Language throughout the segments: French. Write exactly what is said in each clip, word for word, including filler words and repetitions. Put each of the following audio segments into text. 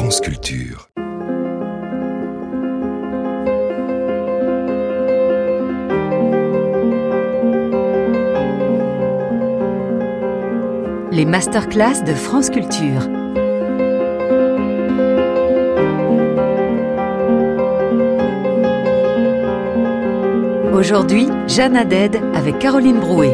France Culture. Les masterclass de France Culture. Aujourd'hui, Jeanne Haddad avec Caroline Brouet.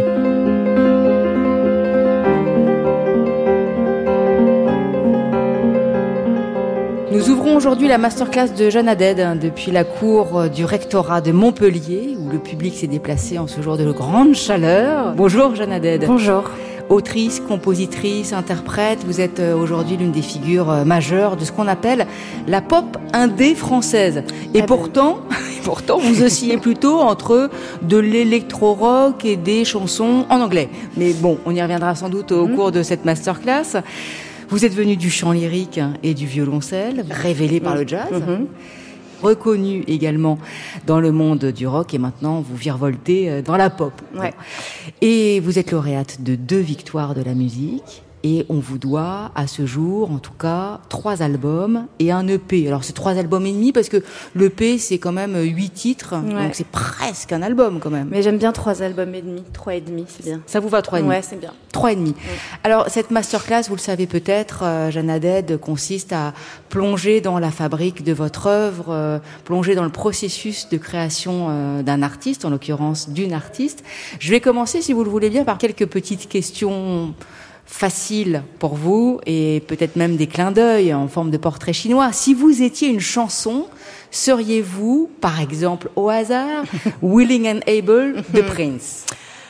Nous ouvrons aujourd'hui la masterclass de Jeanne Haddad depuis la cour du rectorat de Montpellier, où le public s'est déplacé en ce jour de grande chaleur. Bonjour Jeanne Haddad. Bonjour. Autrice, compositrice, interprète, vous êtes aujourd'hui l'une des figures majeures de ce qu'on appelle la pop indé française. Et ah pourtant, ben. pourtant, vous oscillez plutôt entre de l'électro-rock et des chansons en anglais. Mais bon, on y reviendra sans doute au mmh. cours de cette masterclass. Vous êtes venu du chant lyrique et du violoncelle, révélé par le jazz. Mmh. Reconnu également dans le monde du rock, et maintenant vous virevoltez dans la pop. Ouais. Et vous êtes lauréate de deux victoires de la musique, et on vous doit à ce jour, en tout cas, trois albums et un E P. Alors c'est trois albums et demi parce que l'E P c'est quand même huit titres, ouais. donc c'est presque un album quand même. Mais j'aime bien trois albums et demi, trois et demi, c'est bien. Ça vous va trois et demi? Ouais, c'est bien. Trois et demi. Ouais. Alors cette masterclass, vous le savez peut-être, euh, Jeanne Haddad, consiste à plonger dans la fabrique de votre œuvre, euh, plonger dans le processus de création euh, d'un artiste, en l'occurrence d'une artiste. Je vais commencer, si vous le voulez bien, par quelques petites questions facile pour vous, et peut-être même des clins d'œil en forme de portrait chinois. Si vous étiez une chanson, seriez-vous, par exemple, au hasard, Willing and Able de Prince?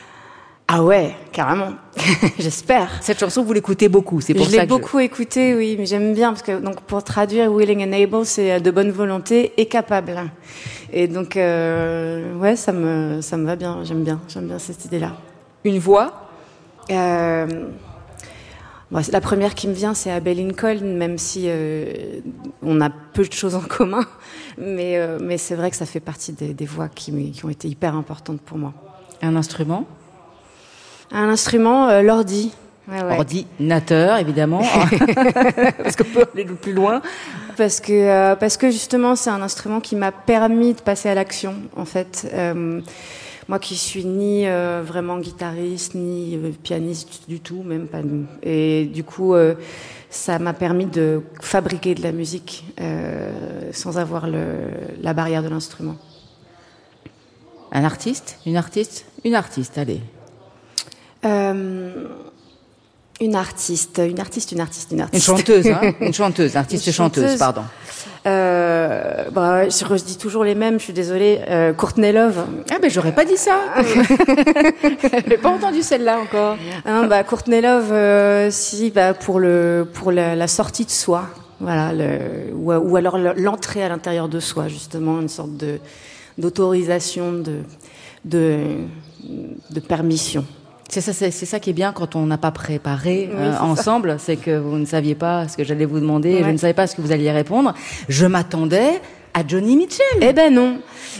Ah ouais, carrément. J'espère. Cette chanson, vous l'écoutez beaucoup, c'est pour je ça l'ai que beaucoup je... écoutée, oui, mais j'aime bien, parce que donc pour traduire Willing and Able, c'est de bonne volonté et capable. Et donc, euh, ouais, ça me, ça me va bien, j'aime bien, j'aime bien cette idée-là. Une voix euh... Bon, la première qui me vient, c'est Abbey Lincoln, même si euh, on a peu de choses en commun, mais, euh, mais c'est vrai que ça fait partie des, des voix qui, qui ont été hyper importantes pour moi. Un instrument? Un instrument, euh, l'ordi. Ouais, ouais. Ordinateur, évidemment, parce qu'on peut aller plus loin. Parce que, euh, parce que justement, c'est un instrument qui m'a permis de passer à l'action, en fait. Euh, Moi qui suis ni euh, vraiment guitariste, ni euh, pianiste du tout, même pas. Et du coup, euh, ça m'a permis de fabriquer de la musique euh, sans avoir le, la barrière de l'instrument. Un artiste? Une artiste? Une artiste, allez. Euh, une artiste, une artiste, une artiste, une artiste. Une chanteuse, hein? Une chanteuse, artiste une chanteuse, chanteuse, pardon. Euh, bah, je redis toujours les mêmes, je suis désolée. Euh, Courtney Love. Ah, ben, j'aurais pas dit ça. J'ai pas entendu celle-là encore. Hein, bah, Courtney Love, euh, si, bah, pour le, pour la, la sortie de soi. Voilà, le, ou, ou alors l'entrée à l'intérieur de soi, justement, une sorte de, d'autorisation, de, de, de permission. C'est ça, c'est, c'est ça qui est bien quand on n'a pas préparé oui, euh, c'est c'est ça. C'est que vous ne saviez pas ce que j'allais vous demander, ouais. et je ne savais pas ce que vous alliez répondre. Je m'attendais à Joni Mitchell. Eh ben non.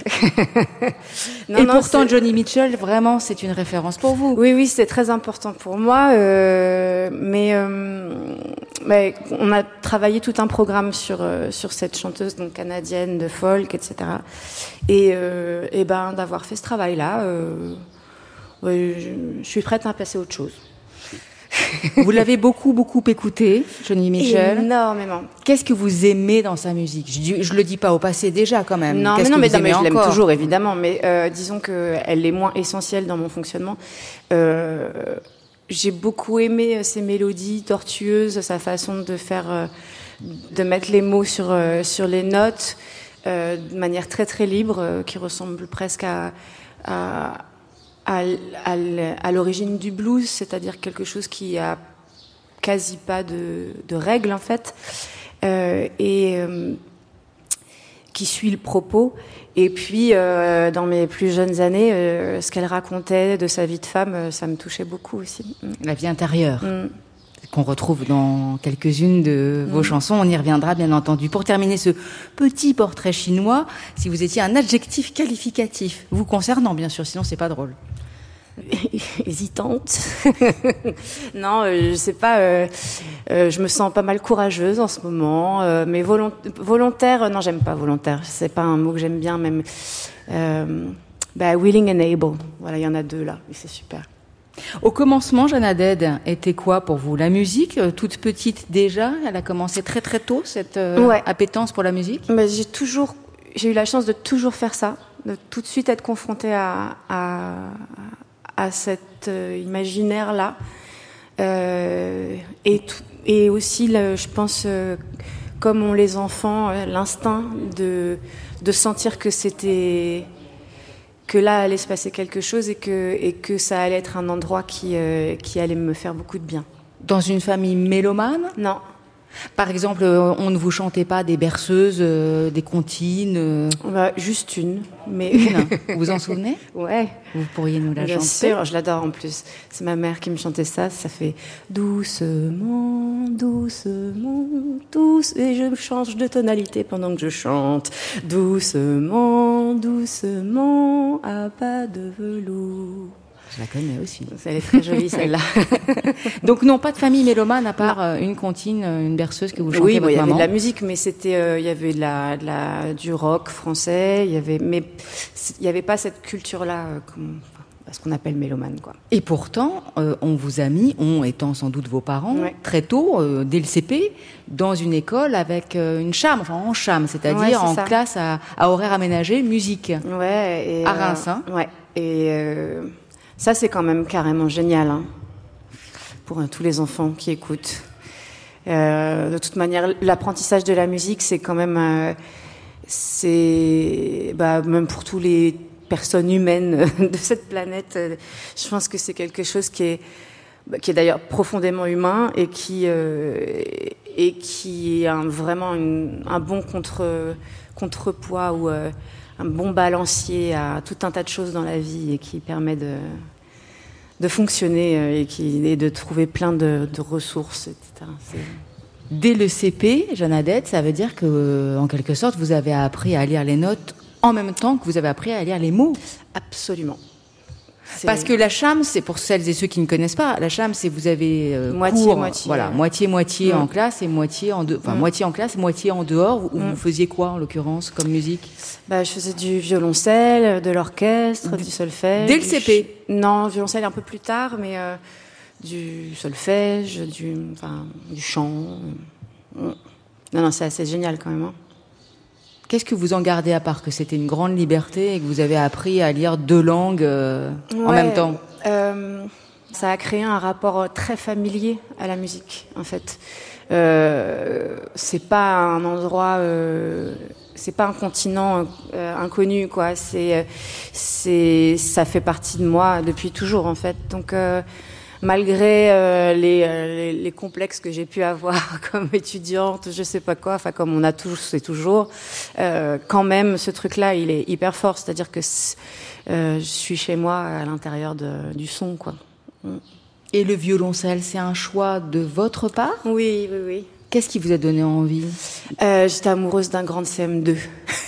non et non, pourtant, c'est... Joni Mitchell, vraiment, c'est une référence pour vous. Oui, oui, c'est très important pour moi. Euh, mais, euh, mais on a travaillé tout un programme sur euh, sur cette chanteuse donc canadienne de folk, et cetera. Et, euh, et ben d'avoir fait ce travail-là. Euh, Ouais, je, je suis prête à passer à autre chose. Vous l'avez beaucoup, beaucoup écouté, Joni Mitchell. Énormément. Qu'est-ce que vous aimez dans sa musique? Je, je le dis pas au passé déjà, quand même. Non, Qu'est-ce mais non, que mais, vous non, mais je l'aime encore toujours, évidemment. Mais euh, disons que elle est moins essentielle dans mon fonctionnement. Euh, j'ai beaucoup aimé ses mélodies tortueuses, sa façon de faire, euh, de mettre les mots sur euh, sur les notes euh, de manière très très libre, euh, qui ressemble presque à, à À, à, à l'origine du blues, c'est-à-dire quelque chose qui a quasi pas de, de règles en fait, euh, et euh, qui suit le propos. Et puis, euh, dans mes plus jeunes années, euh, ce qu'elle racontait de sa vie de femme, euh, ça me touchait beaucoup aussi. La vie intérieure. Mm. Qu'on retrouve dans quelques-unes de vos mmh. chansons. On y reviendra, bien entendu. Pour terminer ce petit portrait chinois, si vous étiez un adjectif qualificatif vous concernant, bien sûr, sinon c'est pas drôle. hésitante. Non, euh, je sais pas. Euh, euh, je me sens pas mal courageuse en ce moment, euh, mais volont- volontaire. Euh, non, j'aime pas volontaire. C'est pas un mot que j'aime bien, même. Euh, bah, willing and able. Voilà, il y en a deux là, et c'est super. Au commencement, Jeanne Haddad était quoi pour vous? La musique, euh, toute petite déjà, elle a commencé très très tôt, cette euh, Ouais. appétence pour la musique? Bah, j'ai toujours, j'ai eu la chance de toujours faire ça, de tout de suite être confrontée à, à, à cet euh, imaginaire-là. Euh, et, tout, et aussi, le, je pense, euh, comme ont les enfants, euh, l'instinct de, de sentir que c'était... que là allait se passer quelque chose et que, et que ça allait être un endroit qui, euh, qui allait me faire beaucoup de bien. Dans une famille mélomane? Non. Par exemple, euh, on ne vous chantait pas des berceuses, euh, des comptines euh... Bah, juste une. Mais... Une. Vous vous en souvenez? Ouais. Vous pourriez nous la Bien chanter? sûr, je l'adore en plus. C'est ma mère qui me chantait ça. Ça fait doucement, doucement, douce. Et je change de tonalité pendant que je chante. Doucement, doucement, à pas de velours. Je la connais aussi. Elle est très jolie celle-là. Donc non, pas de famille mélomane à part euh, une comptine, une berceuse que vous chantez Oui, votre bon, il y avait maman. de la musique, mais c'était, euh, il y avait de la, de la, du rock français. Il y avait, mais il n'y avait pas cette culture-là, euh, comme, enfin, ce qu'on appelle mélomane, quoi. Et pourtant, euh, on vous a mis, on étant sans doute vos parents, Ouais. très tôt, euh, dès le C P, dans une école avec euh, une cham, enfin en cham, c'est-à-dire Ouais, c'est en ça. classe à, à horaire aménagé, musique. Ouais. Et, À Reims, hein. Ouais. Et euh, ça, c'est quand même carrément génial, hein, pour euh, tous les enfants qui écoutent. Euh, de toute manière, l'apprentissage de la musique, c'est quand même, euh, c'est, bah, même pour tous les personnes humaines de cette planète, euh, je pense que c'est quelque chose qui est, bah, qui est d'ailleurs profondément humain et qui, euh, et qui est un, vraiment une, un bon contre, contrepoids ou euh, un bon balancier à tout un tas de choses dans la vie et qui permet de, de fonctionner et, qui, et de trouver plein de, de ressources, et cetera. C'est... Dès le C P, Jeanne Haddad, ça veut dire que, euh, en quelque sorte, vous avez appris à lire les notes en même temps que vous avez appris à lire les mots. Absolument. C'est... Parce que la cham, c'est pour celles et ceux qui ne connaissent pas, la cham, c'est vous avez euh, moitié, cours, moitié, voilà, euh... moitié moitié mmh. en classe et moitié en deux, enfin mmh. moitié en classe, moitié en dehors. Où mmh. vous faisiez quoi en l'occurrence comme musique? Bah, je faisais du violoncelle, de l'orchestre, du solfège. Dès le C P? Ch... Non, violoncelle un peu plus tard, mais euh, du solfège, du, enfin, du chant. Non, non, c'est assez génial quand même. Hein. Qu'est-ce que vous en gardez à part que c'était une grande liberté et que vous avez appris à lire deux langues euh, ouais, en même temps? euh, Ça a créé un rapport très familier à la musique, en fait. Euh, c'est pas un endroit, euh, c'est pas un continent euh, inconnu, quoi. C'est, c'est, ça fait partie de moi depuis toujours, en fait. Donc, euh, malgré euh, les, les, les complexes que j'ai pu avoir comme étudiante, je sais pas quoi, enfin comme on a tous et toujours, euh, quand même ce truc-là, il est hyper fort. C'est-à-dire que euh, je suis chez moi à l'intérieur de, du son, quoi. Et le violoncelle, c'est un choix de votre part? Oui, oui, oui. Qu'est-ce qui vous a donné envie? euh, J'étais amoureuse d'un grand de C M deux.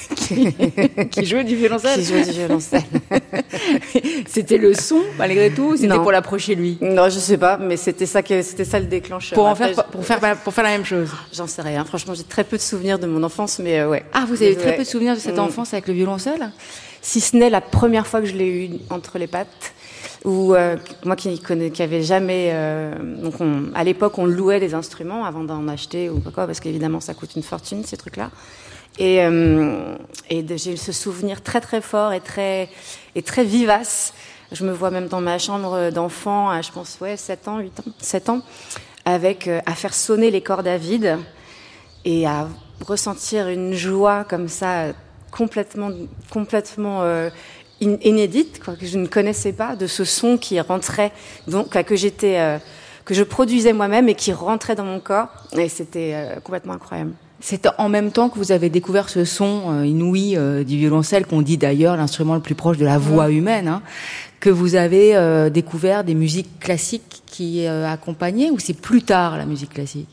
Qui jouait du violoncelle? Qui jouait du violoncelle. C'était le son, malgré tout, ou c'était non. pour l'approcher lui? Non, je sais pas, mais c'était ça, que, c'était ça le déclencheur. Pour, en Après, faire, pour, faire, pour faire la même chose? J'en sais rien. Franchement, j'ai très peu de souvenirs de mon enfance, mais euh, ouais. Ah, vous avez mais, très ouais. peu de souvenirs de cette mmh. enfance avec le violoncelle? Si ce n'est la première fois que je l'ai eu entre les pattes, ou euh, moi qui connais, qui avait jamais, euh, donc on, à l'époque on louait des instruments avant d'en acheter ou quoi, parce qu'évidemment ça coûte une fortune ces trucs-là. Et, euh, et de, j'ai eu ce souvenir très très fort et très et très vivace. Je me vois même dans ma chambre d'enfant, à, je pense ouais sept ans, huit ans, sept ans, avec euh, à faire sonner les cordes à vide et à ressentir une joie comme ça complètement complètement euh, inédite, quoi, que je ne connaissais pas, de ce son qui rentrait, donc que j'étais, euh, que je produisais moi-même et qui rentrait dans mon corps, et c'était euh, complètement incroyable. C'est en même temps que vous avez découvert ce son euh, inouï euh, du violoncelle, qu'on dit d'ailleurs l'instrument le plus proche de la voix humaine, hein, que vous avez euh, découvert des musiques classiques qui euh, accompagnaient, ou c'est plus tard la musique classique?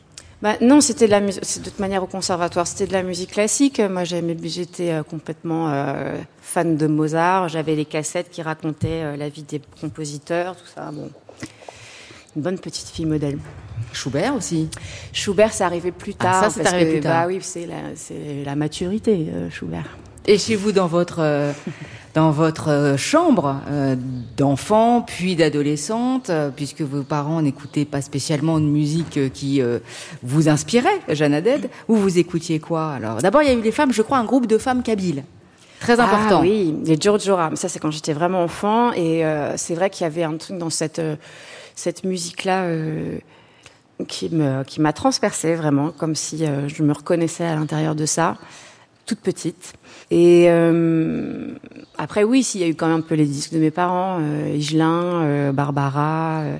Bah, non, c'était de la musique. C'est de toute manière au conservatoire, c'était de la musique classique. Moi, j'aimais, j'étais euh, complètement euh, fan de Mozart. J'avais les cassettes qui racontaient euh, la vie des compositeurs, tout ça. Bon, une bonne petite fille modèle. Schubert aussi. Schubert, c'est arrivé plus tard. Ah, ça, c'est arrivé que, plus tard. Bah oui, c'est la, c'est la maturité, euh, Schubert. Et chez vous, dans votre euh, dans votre euh, chambre euh, d'enfant puis d'adolescente, euh, puisque vos parents n'écoutaient pas spécialement de musique euh, qui euh, vous inspirait, Jeanne Haddad, où vous écoutiez quoi alors? D'abord, il y a eu les femmes, je crois, un groupe de femmes kabyles. Très important. Ah oui, les Djurdjura. Mais ça, c'est quand j'étais vraiment enfant. Et euh, c'est vrai qu'il y avait un truc dans cette euh, cette musique-là euh, qui me qui m'a transpercée vraiment, comme si euh, je me reconnaissais à l'intérieur de ça, toute petite. Et euh, après, oui, s'il y a eu quand même un peu les disques de mes parents, euh, Higelin, euh, Barbara, euh,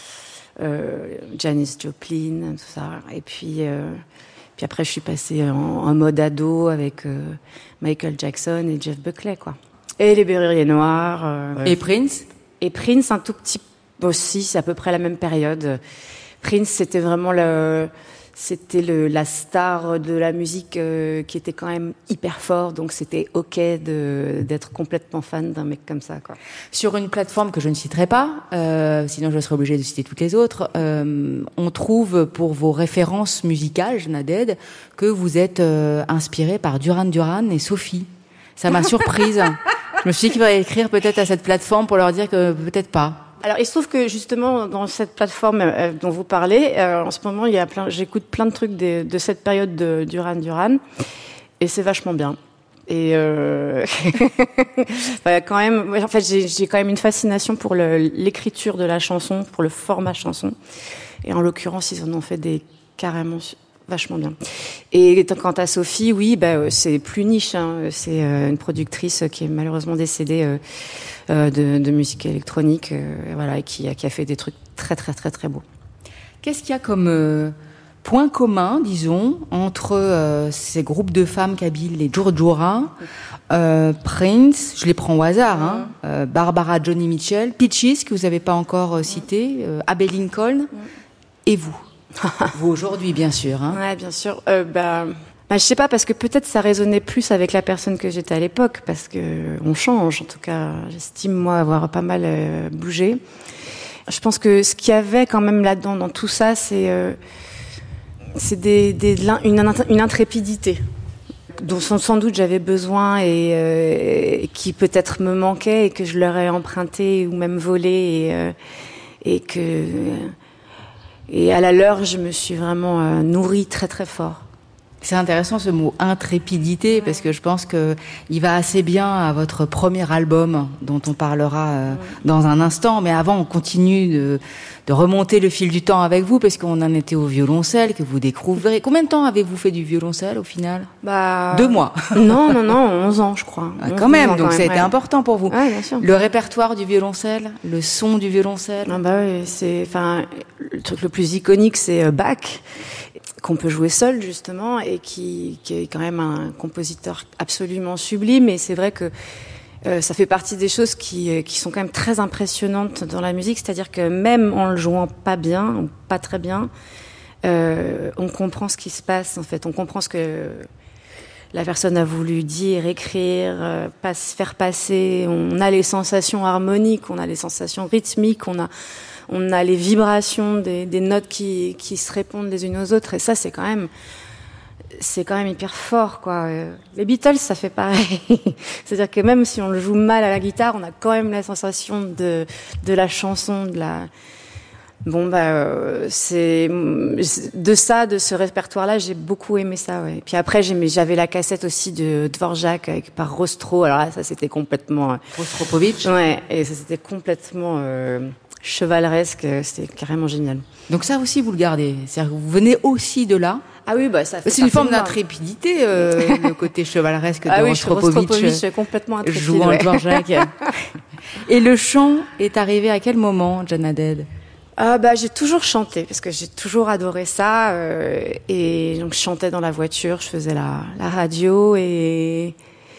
euh, Janis Joplin, tout ça. Et puis, euh, puis après, je suis passée en, en mode ado avec euh, Michael Jackson et Jeff Buckley, quoi. Et les Berruriers Noirs. Euh, et Prince. Et Prince, un tout petit aussi, c'est à peu près la même période. Prince, c'était vraiment le... C'était le, la star de la musique euh, qui était quand même hyper fort, donc c'était ok de, d'être complètement fan d'un mec comme ça, quoi. Sur une plateforme que je ne citerai pas, euh, sinon je serais obligée de citer toutes les autres, euh, on trouve pour vos références musicales, Jeanne Haddad, que vous êtes euh, inspirée par Duran Duran et Sophie. Ça m'a surprise. Je me suis dit qu'il fallait écrire peut-être à cette plateforme pour leur dire que peut-être pas. Alors, il se trouve que justement dans cette plateforme euh, dont vous parlez, euh, en ce moment, il y a plein, j'écoute plein de trucs de, de cette période de Duran Duran, et c'est vachement bien. Et euh... enfin, quand même, en fait, j'ai, j'ai quand même une fascination pour le, l'écriture de la chanson, pour le format chanson, et en l'occurrence, ils en ont fait des carrément vachement bien. Et quant à Sophie, oui, bah, c'est plus niche. Hein. C'est euh, une productrice qui est malheureusement décédée euh, euh, de, de musique électronique, euh, voilà, et qui, qui a fait des trucs très, très, très, très beaux. Qu'est-ce qu'il y a comme euh, point commun, disons, entre euh, ces groupes de femmes kabyles, les Djurdjura, euh, Prince, je les prends au hasard, hein, mmh. euh, Barbara Johnny Mitchell, Peaches, que vous n'avez pas encore euh, cité, euh, Abbey Lincoln, mmh. et vous? Vous aujourd'hui, bien sûr. Hein. Ouais, bien sûr. Euh, bah, bah, je sais pas, parce que peut-être ça résonnait plus avec la personne que j'étais à l'époque, parce que on change. En tout cas, j'estime moi avoir pas mal euh, bougé. Je pense que ce qu'il y avait quand même là-dedans, dans tout ça, c'est euh, c'est des, des une, une intrépidité dont sans doute j'avais besoin et, euh, et qui peut-être me manquait et que je leur ai emprunté ou même volé et, euh, et que euh, Et à la leur, je me suis vraiment euh, nourrie très très fort. C'est intéressant ce mot intrépidité, ouais. Parce que je pense que il va assez bien à votre premier album dont on parlera euh, ouais. dans un instant. Mais avant, on continue de, de remonter le fil du temps avec vous, parce qu'on en était au violoncelle que vous découvrez. Combien de temps avez-vous fait du violoncelle au final? Bah deux mois. Non, non, non, onze ans, je crois. Ah, quand même, donc quand ça a été ouais. important pour vous. Ouais, bien sûr. Le répertoire du violoncelle, le son du violoncelle. Ah bah oui, c'est, enfin, le truc le plus iconique, c'est Bach, qu'on peut jouer seul justement, et qui, qui est quand même un compositeur absolument sublime. Et c'est vrai que euh, ça fait partie des choses qui, qui sont quand même très impressionnantes dans la musique, c'est-à-dire que même en le jouant pas bien, ou pas très bien, euh, on comprend ce qui se passe en fait, on comprend ce que la personne a voulu dire, écrire, euh, passe, faire passer. On a les sensations harmoniques, on a les sensations rythmiques, on a on a les vibrations des, des notes qui, qui se répondent les unes aux autres, et ça c'est quand même c'est quand même hyper fort, quoi. Les Beatles, ça fait pareil. C'est-à-dire que même si on le joue mal à la guitare, on a quand même la sensation de de la chanson, de la bon bah c'est de ça, de ce répertoire-là, j'ai beaucoup aimé ça, ouais. Puis après j'aimais, j'avais la cassette aussi de Dvorak avec par Rostro. Alors là, ça c'était complètement Rostropovitch. Ouais, et ça c'était complètement euh, chevaleresque, c'était carrément génial. Donc ça aussi vous le gardez, c'est-à-dire que vous venez aussi de là. Ah oui, bah ça fait c'est une forme d'intrépidité, euh, le côté chevaleresque de ah oui, Rostropovitch. Rostropovitch complètement intrépide. Jouant ouais. Dvorak. Et le chant est arrivé à quel moment, Jeanne Haddad? Ah bah j'ai toujours chanté, parce que j'ai toujours adoré ça, euh, et donc je chantais dans la voiture, je faisais la, la radio, et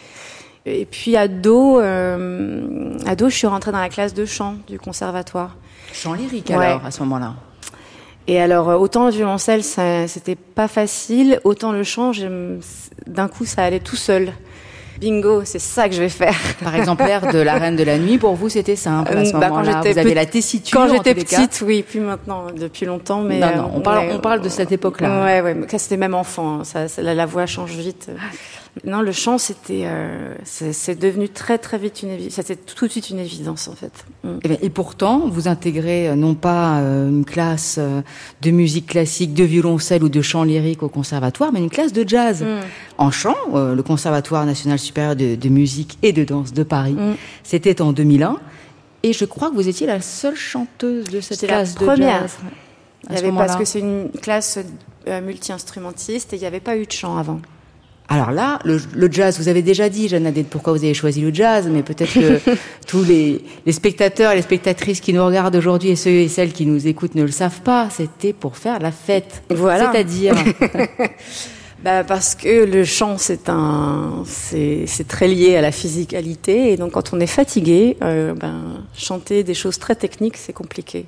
et puis ado, euh, ado, je suis rentrée dans la classe de chant du conservatoire. Chant lyrique ouais. alors à ce moment-là. Et alors, autant le violoncelle, ça, c'était pas facile, autant le chant, j'aime, d'un coup, ça allait tout seul. Bingo, c'est ça que je vais faire. Par exemple, l'air de La Reine de la Nuit, pour vous, c'était simple à ce bah, moment-là. Vous avez la tessiture. Quand j'étais petite, oui, puis maintenant, depuis longtemps. Mais non, non, on parle, ouais, on parle de cette époque-là. Ouais, ouais, mais c'était même enfant. Ça, ça, la, la voix change vite. Non, le chant, c'était, euh, c'est, c'est devenu très, très vite une évidence. C'était tout de suite une évidence, en fait. Mm. Et, bien, et pourtant, vous intégrez non pas euh, une classe euh, de musique classique, de violoncelle ou de chant lyrique au conservatoire, mais une classe de jazz. Mm. En chant, euh, le Conservatoire national supérieur de, de musique et de danse de Paris. Mm. C'était en deux mille un. Et je crois que vous étiez la seule chanteuse de cette C'était classe la première. de jazz. Il y avait, parce que c'est une classe euh, multi-instrumentiste et il n'y avait pas eu de chant avant. Alors là, le, le jazz, vous avez déjà dit, Jeanne Aded, pourquoi vous avez choisi le jazz, mais peut-être que tous les, les spectateurs et les spectatrices qui nous regardent aujourd'hui et ceux et celles qui nous écoutent ne le savent pas. C'était pour faire la fête. Voilà. C'est-à-dire... Bah parce que le chant c'est un c'est c'est très lié à la physicalité et donc quand on est fatigué, euh, ben chanter des choses très techniques c'est compliqué.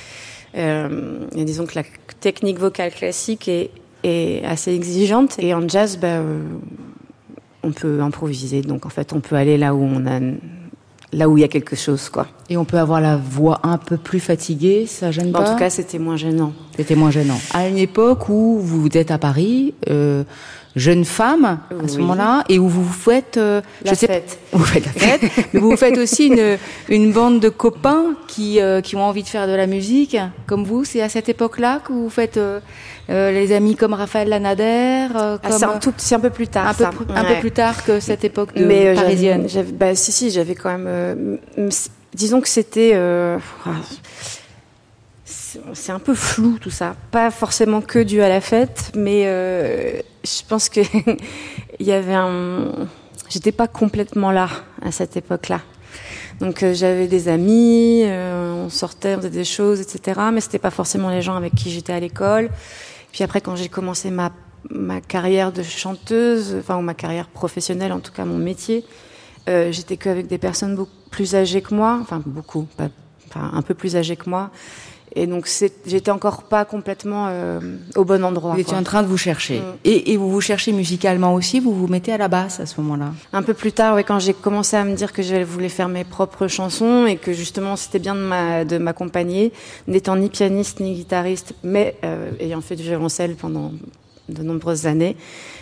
Euh, et disons que la technique vocale classique est est assez exigeante et en jazz ben euh, on peut improviser donc en fait on peut aller là où on a là où il y a quelque chose, quoi. Et on peut avoir la voix un peu plus fatiguée, ça gêne pas ? En tout cas, c'était moins gênant. C'était moins gênant. À une époque où vous êtes à Paris, euh, jeune femme, à oui. ce moment-là, et où vous vous faites... Euh, la je sais, fête. Vous faites la fête, mais vous vous faites aussi une, une bande de copains qui, euh, qui ont envie de faire de la musique, comme vous. C'est à cette époque-là que vous faites euh, euh, les amis comme Raphaël Lanader euh, ah, comme, c'est, un tout, c'est un peu plus tard, un peu, ça. Pr- un ouais. peu plus tard que cette époque de mais, euh, parisienne. J'avais, j'avais, bah, si, si, j'avais quand même... Euh, disons que c'était... Euh, c'est un peu flou tout ça, pas forcément que dû à la fête, mais euh, je pense que il y avait un, j'étais pas complètement là à cette époque-là. Donc euh, j'avais des amis, euh, on sortait, on faisait des choses, et cetera. Mais c'était pas forcément les gens avec qui j'étais à l'école. Puis après, quand j'ai commencé ma ma carrière de chanteuse, enfin ou ma carrière professionnelle, en tout cas mon métier, euh, j'étais qu'avec des personnes beaucoup plus âgées que moi, enfin beaucoup, pas, enfin un peu plus âgées que moi. Et donc, c'est, j'étais encore pas complètement euh, au bon endroit. Vous étiez quoi. en train de vous chercher. Mm. Et, et vous vous cherchez musicalement aussi, vous vous mettez à la basse à ce moment-là. Un peu plus tard, oui, quand j'ai commencé à me dire que je voulais faire mes propres chansons et que justement, c'était bien de, ma, de m'accompagner, n'étant ni pianiste ni guitariste, mais euh, ayant fait du violoncelle pendant de nombreuses années.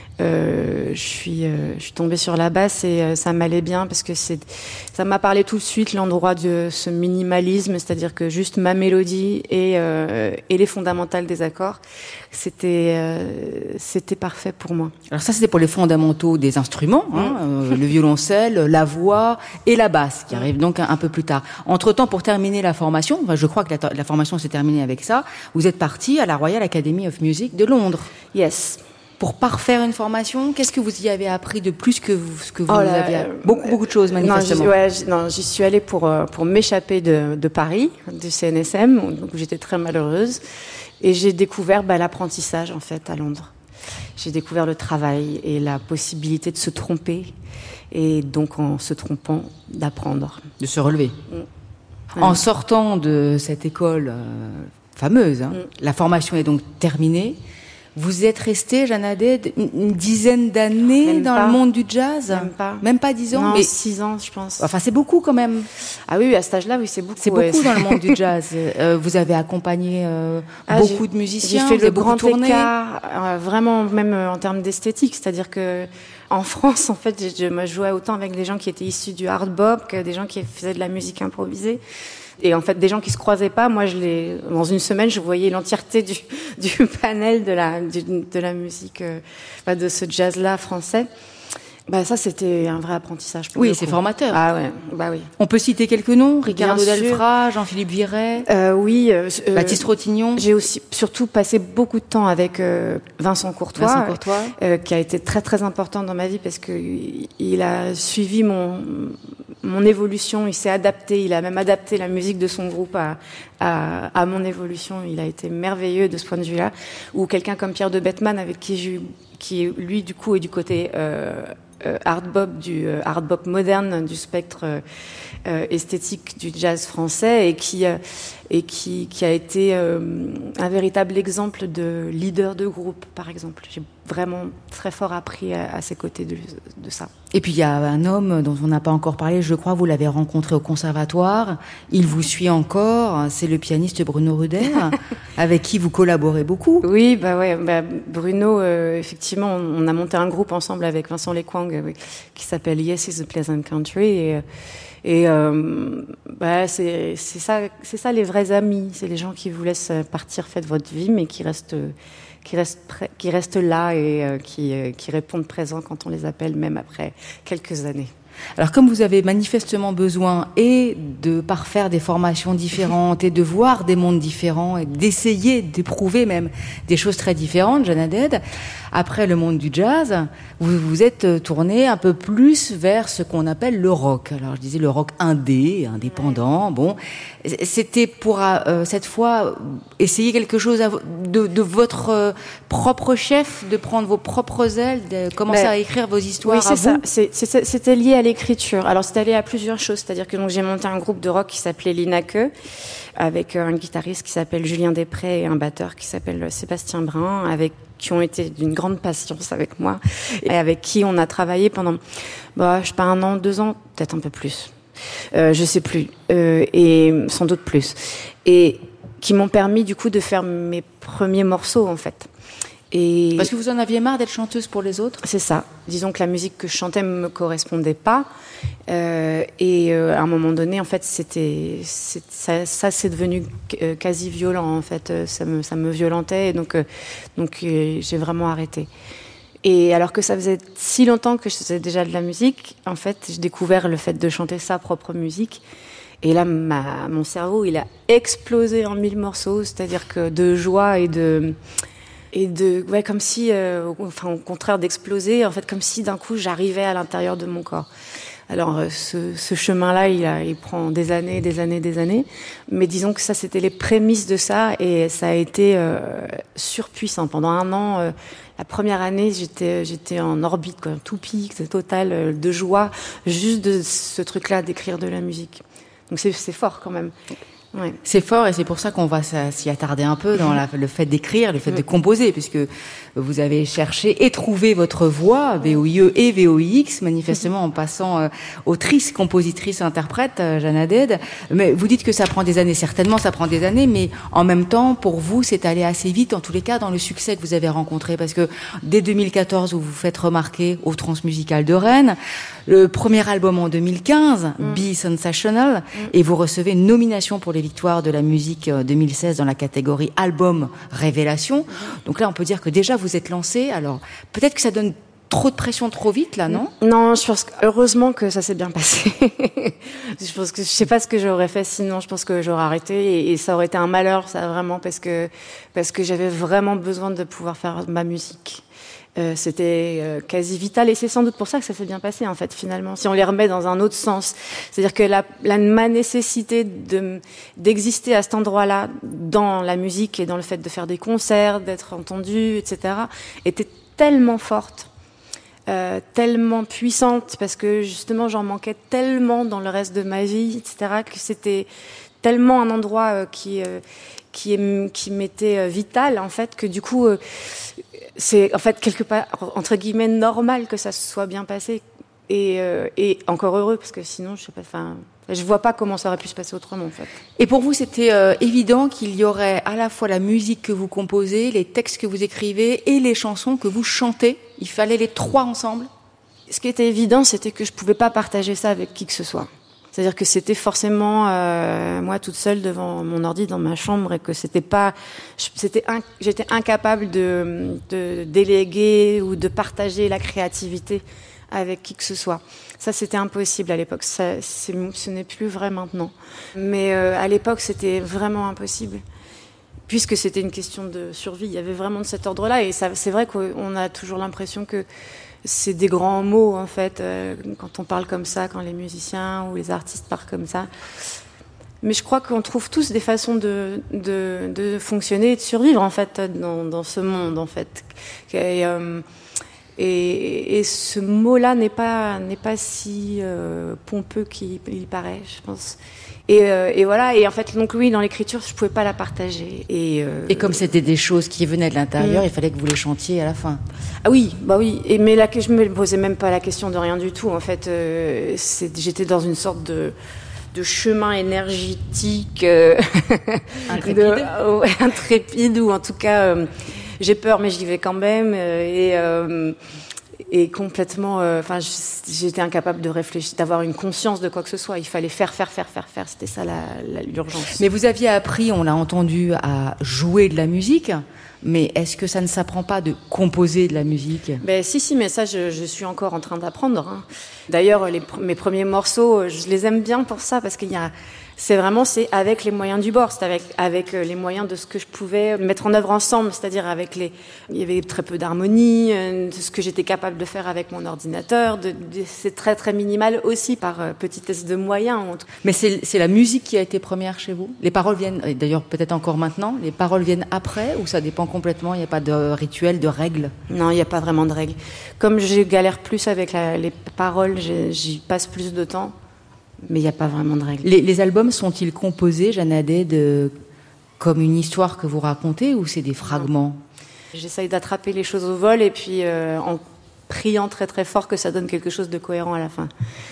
Euh, je suis, euh, je suis tombée sur la basse et euh, ça m'allait bien parce que c'est, ça m'a parlé tout de suite l'endroit de ce minimalisme, c'est-à-dire que juste ma mélodie et, euh, et les fondamentales des accords, c'était, euh, c'était parfait pour moi. Alors ça, c'était pour les fondamentaux des instruments, hein, euh, le violoncelle, la voix et la basse, qui arrive donc un, un peu plus tard. Entre-temps, pour terminer la formation, enfin, je crois que la, la formation s'est terminée avec ça, vous êtes parti à la Royal Academy of Music de Londres. Yes. Pour parfaire une formation, qu'est-ce que vous y avez appris de plus que vous, ce que vous oh là, aviez beaucoup beaucoup de choses manifestement. Non, j'y, ouais, j'y, non, j'y suis allée pour pour m'échapper de, de Paris, du C N S M, donc j'étais très malheureuse, et j'ai découvert bah, l'apprentissage en fait à Londres. J'ai découvert le travail et la possibilité de se tromper, et donc en se trompant d'apprendre, de se relever. Mmh. En ouais. sortant de cette école euh, fameuse, hein, mmh. la formation est donc terminée. Vous êtes restée, Jeanne Aded, une dizaine d'années même dans pas. le monde du jazz. Même pas. Même pas dix ans. Non, mais six ans, je pense. Enfin, c'est beaucoup quand même. Ah oui, à cet âge-là, oui, c'est beaucoup. C'est ouais. beaucoup dans le monde du jazz. Euh, vous avez accompagné euh, ah, beaucoup j'ai, de musiciens. J'ai fait vous le grand tourné. écart, euh, vraiment même euh, en termes d'esthétique, c'est-à-dire que en France, en fait, je, je me jouais autant avec des gens qui étaient issus du hard bop que des gens qui faisaient de la musique improvisée. Et en fait, des gens qui se croisaient pas, moi, je les, dans une semaine, je voyais l'entièreté du, du panel de la, du, de la musique, euh, de ce jazz-là français. Bah, ça, c'était un vrai apprentissage pour Oui, le c'est coup. formateur. Ah ouais, bah oui. On peut citer quelques noms, Ricardo Bien Delfra, Jean-Philippe Viret, euh, oui, euh, Baptiste Rotignon. J'ai aussi, surtout passé beaucoup de temps avec euh, Vincent Courtois, Vincent Courtois. Euh, qui a été très très important dans ma vie parce que il a suivi mon mon évolution, il s'est adapté, il a même adapté la musique de son groupe à à, à mon évolution. Il a été merveilleux de ce point de vue-là. Ou quelqu'un comme Pierre de Bettman avec qui j'ai, qui lui du coup est du côté euh, Euh, hard bop du euh, hard bop moderne du spectre euh, euh, esthétique du jazz français et qui euh, et qui, qui a été euh, un véritable exemple de leader de groupe, par exemple. J'ai vraiment très fort appris à, à ses côtés de, de ça. Et puis il y a un homme dont on n'a pas encore parlé, je crois, vous l'avez rencontré au conservatoire, il vous suit encore, c'est le pianiste Bruno Ruder, avec qui vous collaborez beaucoup. Oui, bah ouais, bah Bruno, euh, effectivement, on, on a monté un groupe ensemble avec Vincent Lequang euh, qui s'appelle Yes is a Pleasant Country, et, et euh, bah c'est c'est ça, c'est ça les vrais amis, c'est les gens qui vous laissent partir, faites votre vie, mais qui restent qui restent prêts, qui restent là et euh, qui euh, qui répondent présents quand on les appelle, même après quelques années. Alors comme vous avez manifestement besoin et de parfaire des formations différentes et de voir des mondes différents et d'essayer d'éprouver même des choses très différentes, Jeanne Haddad, après le monde du jazz, vous vous êtes tournée un peu plus vers ce qu'on appelle le rock. Alors je disais le rock indé, indépendant. Bon, c'était pour euh, cette fois essayer quelque chose à, de, de votre euh, propre chef, de prendre vos propres ailes, de commencer ben, à écrire vos histoires. Oui, c'est à ça. vous. C'est, c'est, c'était lié à l'écriture. Alors c'était lié à plusieurs choses. C'est-à-dire que donc j'ai monté un groupe de rock qui s'appelait Linaque, avec un guitariste qui s'appelle Julien Després et un batteur qui s'appelle Sébastien Brun, avec qui ont été d'une grande patience avec moi et avec qui on a travaillé pendant, bah, je sais pas, un an, deux ans, peut-être un peu plus. Euh, je sais plus. Euh, et sans doute plus. Et qui m'ont permis, du coup, de faire mes premiers morceaux, en fait. Et parce que vous en aviez marre d'être chanteuse pour les autres ? C'est ça. Disons que la musique que je chantais me correspondait pas. Euh, et euh, à un moment donné, en fait, c'était, c'est, ça, ça c'est devenu euh, quasi violent. En fait, ça me, ça me violentait. Et donc, euh, donc, euh, j'ai vraiment arrêté. Et alors que ça faisait si longtemps que je faisais déjà de la musique, en fait, j'ai découvert le fait de chanter sa propre musique. Et là, ma, mon cerveau, il a explosé en mille morceaux. C'est-à-dire que de joie et de Et de, ouais, comme si, euh, enfin, au contraire d'exploser, en fait, comme si d'un coup j'arrivais à l'intérieur de mon corps. Alors, euh, ce, ce chemin-là, il, a, il prend des années, des années, des années. Mais disons que ça, c'était les prémices de ça, et ça a été euh, surpuissant. Pendant un an, euh, la première année, j'étais, j'étais en orbite, quoi, tout pique, total, euh, de joie, juste de ce truc-là, d'écrire de la musique. Donc c'est, c'est fort quand même. Ouais. C'est fort et c'est pour ça qu'on va s'y attarder un peu dans la, le fait d'écrire, le fait de composer, puisque vous avez cherché et trouvé votre voix, V O I E et V O I X, manifestement en passant euh, autrice, compositrice, interprète, euh, Jeanne Haddad. Mais vous dites que ça prend des années, certainement ça prend des années, mais en même temps, pour vous, c'est allé assez vite, en tous les cas, dans le succès que vous avez rencontré, parce que dès deux mille quatorze, vous vous faites remarquer au Transmusical de Rennes, le premier album en deux mille quinze, mm. Be Sensational, mm. et vous recevez une nomination pour les victoires de la musique deux mille seize dans la catégorie Album Révélation. Mm. Donc là, on peut dire que déjà vous êtes lancé. Alors, peut-être que ça donne trop de pression trop vite, là, non ? Non, je pense que, heureusement que ça s'est bien passé. Je pense que je sais pas ce que j'aurais fait sinon. Je pense que j'aurais arrêté et, et ça aurait été un malheur, ça, vraiment, parce que, parce que j'avais vraiment besoin de pouvoir faire ma musique. Euh, c'était euh, quasi vital et c'est sans doute pour ça que ça s'est bien passé en fait finalement si on les remet dans un autre sens, c'est-à-dire que la, la ma nécessité de d'exister à cet endroit-là dans la musique et dans le fait de faire des concerts, d'être entendu, et cetera était tellement forte, euh, tellement puissante parce que justement j'en manquais tellement dans le reste de ma vie, et cetera que c'était tellement un endroit euh, qui euh, qui est, qui m'était euh, vital en fait que du coup euh, c'est en fait quelque part entre guillemets normal que ça se soit bien passé et, euh, et encore heureux parce que sinon je sais pas, enfin je vois pas comment ça aurait pu se passer autrement en fait. Et pour vous c'était euh, évident qu'il y aurait à la fois la musique que vous composez, les textes que vous écrivez et les chansons que vous chantez, il fallait les trois ensemble? Ce qui était évident c'était que je pouvais pas partager ça avec qui que ce soit. C'est-à-dire que c'était forcément euh, moi toute seule devant mon ordi dans ma chambre et que c'était pas, c'était un, j'étais incapable de, de déléguer ou de partager la créativité avec qui que ce soit. Ça c'était impossible à l'époque. Ça, c'est, ce n'est plus vrai maintenant. Mais euh, à l'époque c'était vraiment impossible puisque c'était une question de survie. Il y avait vraiment de cet ordre-là et ça, c'est vrai qu'on a toujours l'impression que c'est des grands mots en fait euh, quand on parle comme ça, quand les musiciens ou les artistes parlent comme ça. Mais je crois qu'on trouve tous des façons de, de, de fonctionner et de survivre en fait dans, dans ce monde en fait. Et, euh, Et, et ce mot-là n'est pas n'est pas si euh, pompeux qu'il il paraît, je pense. Et, euh, et voilà. Et en fait, donc oui, dans l'écriture, je pouvais pas la partager. Et, euh, et comme c'était des choses qui venaient de l'intérieur, mmh. il fallait que vous les chantiez à la fin. Ah oui, bah oui. Et mais là, je me posais même pas la question de rien du tout. En fait, euh, c'est, j'étais dans une sorte de de chemin énergétique, euh, intrépide, de, euh, ouais, intrépide, ou en tout cas, euh, j'ai peur, mais j'y vais quand même. Euh, et euh, Et complètement, enfin, euh, j'étais incapable de réfléchir, d'avoir une conscience de quoi que ce soit. Il fallait faire, faire, faire, faire, faire. C'était ça la, la, l'urgence. Mais vous aviez appris, on l'a entendu, à jouer de la musique. Mais est-ce que ça ne s'apprend pas de composer de la musique ? Ben si, si, mais ça, je, je suis encore en train d'apprendre. Hein. D'ailleurs, les, mes premiers morceaux, je les aime bien pour ça, parce qu'il y a, c'est vraiment, c'est avec les moyens du bord, c'est avec, avec les moyens de ce que je pouvais mettre en œuvre ensemble, c'est-à-dire avec les, il y avait très peu d'harmonie, de ce que j'étais capable de faire avec mon ordinateur, de, de, c'est très très minimal aussi par euh, petitesse de moyens. Mais c'est, c'est la musique qui a été première chez vous ? Les paroles viennent, d'ailleurs peut-être encore maintenant, les paroles viennent après, ou ça dépend complètement, il n'y a pas de rituel, de règles ? Non, il n'y a pas vraiment de règles. Comme je galère plus avec la, les paroles, j'y passe plus de temps. Mais il n'y a pas vraiment de règles. Les, les albums sont-ils composés, Jeanne Haddad, de, comme une histoire que vous racontez, ou c'est des fragments ? J'essaye d'attraper les choses au vol et puis euh, en priant très très fort que ça donne quelque chose de cohérent à la fin.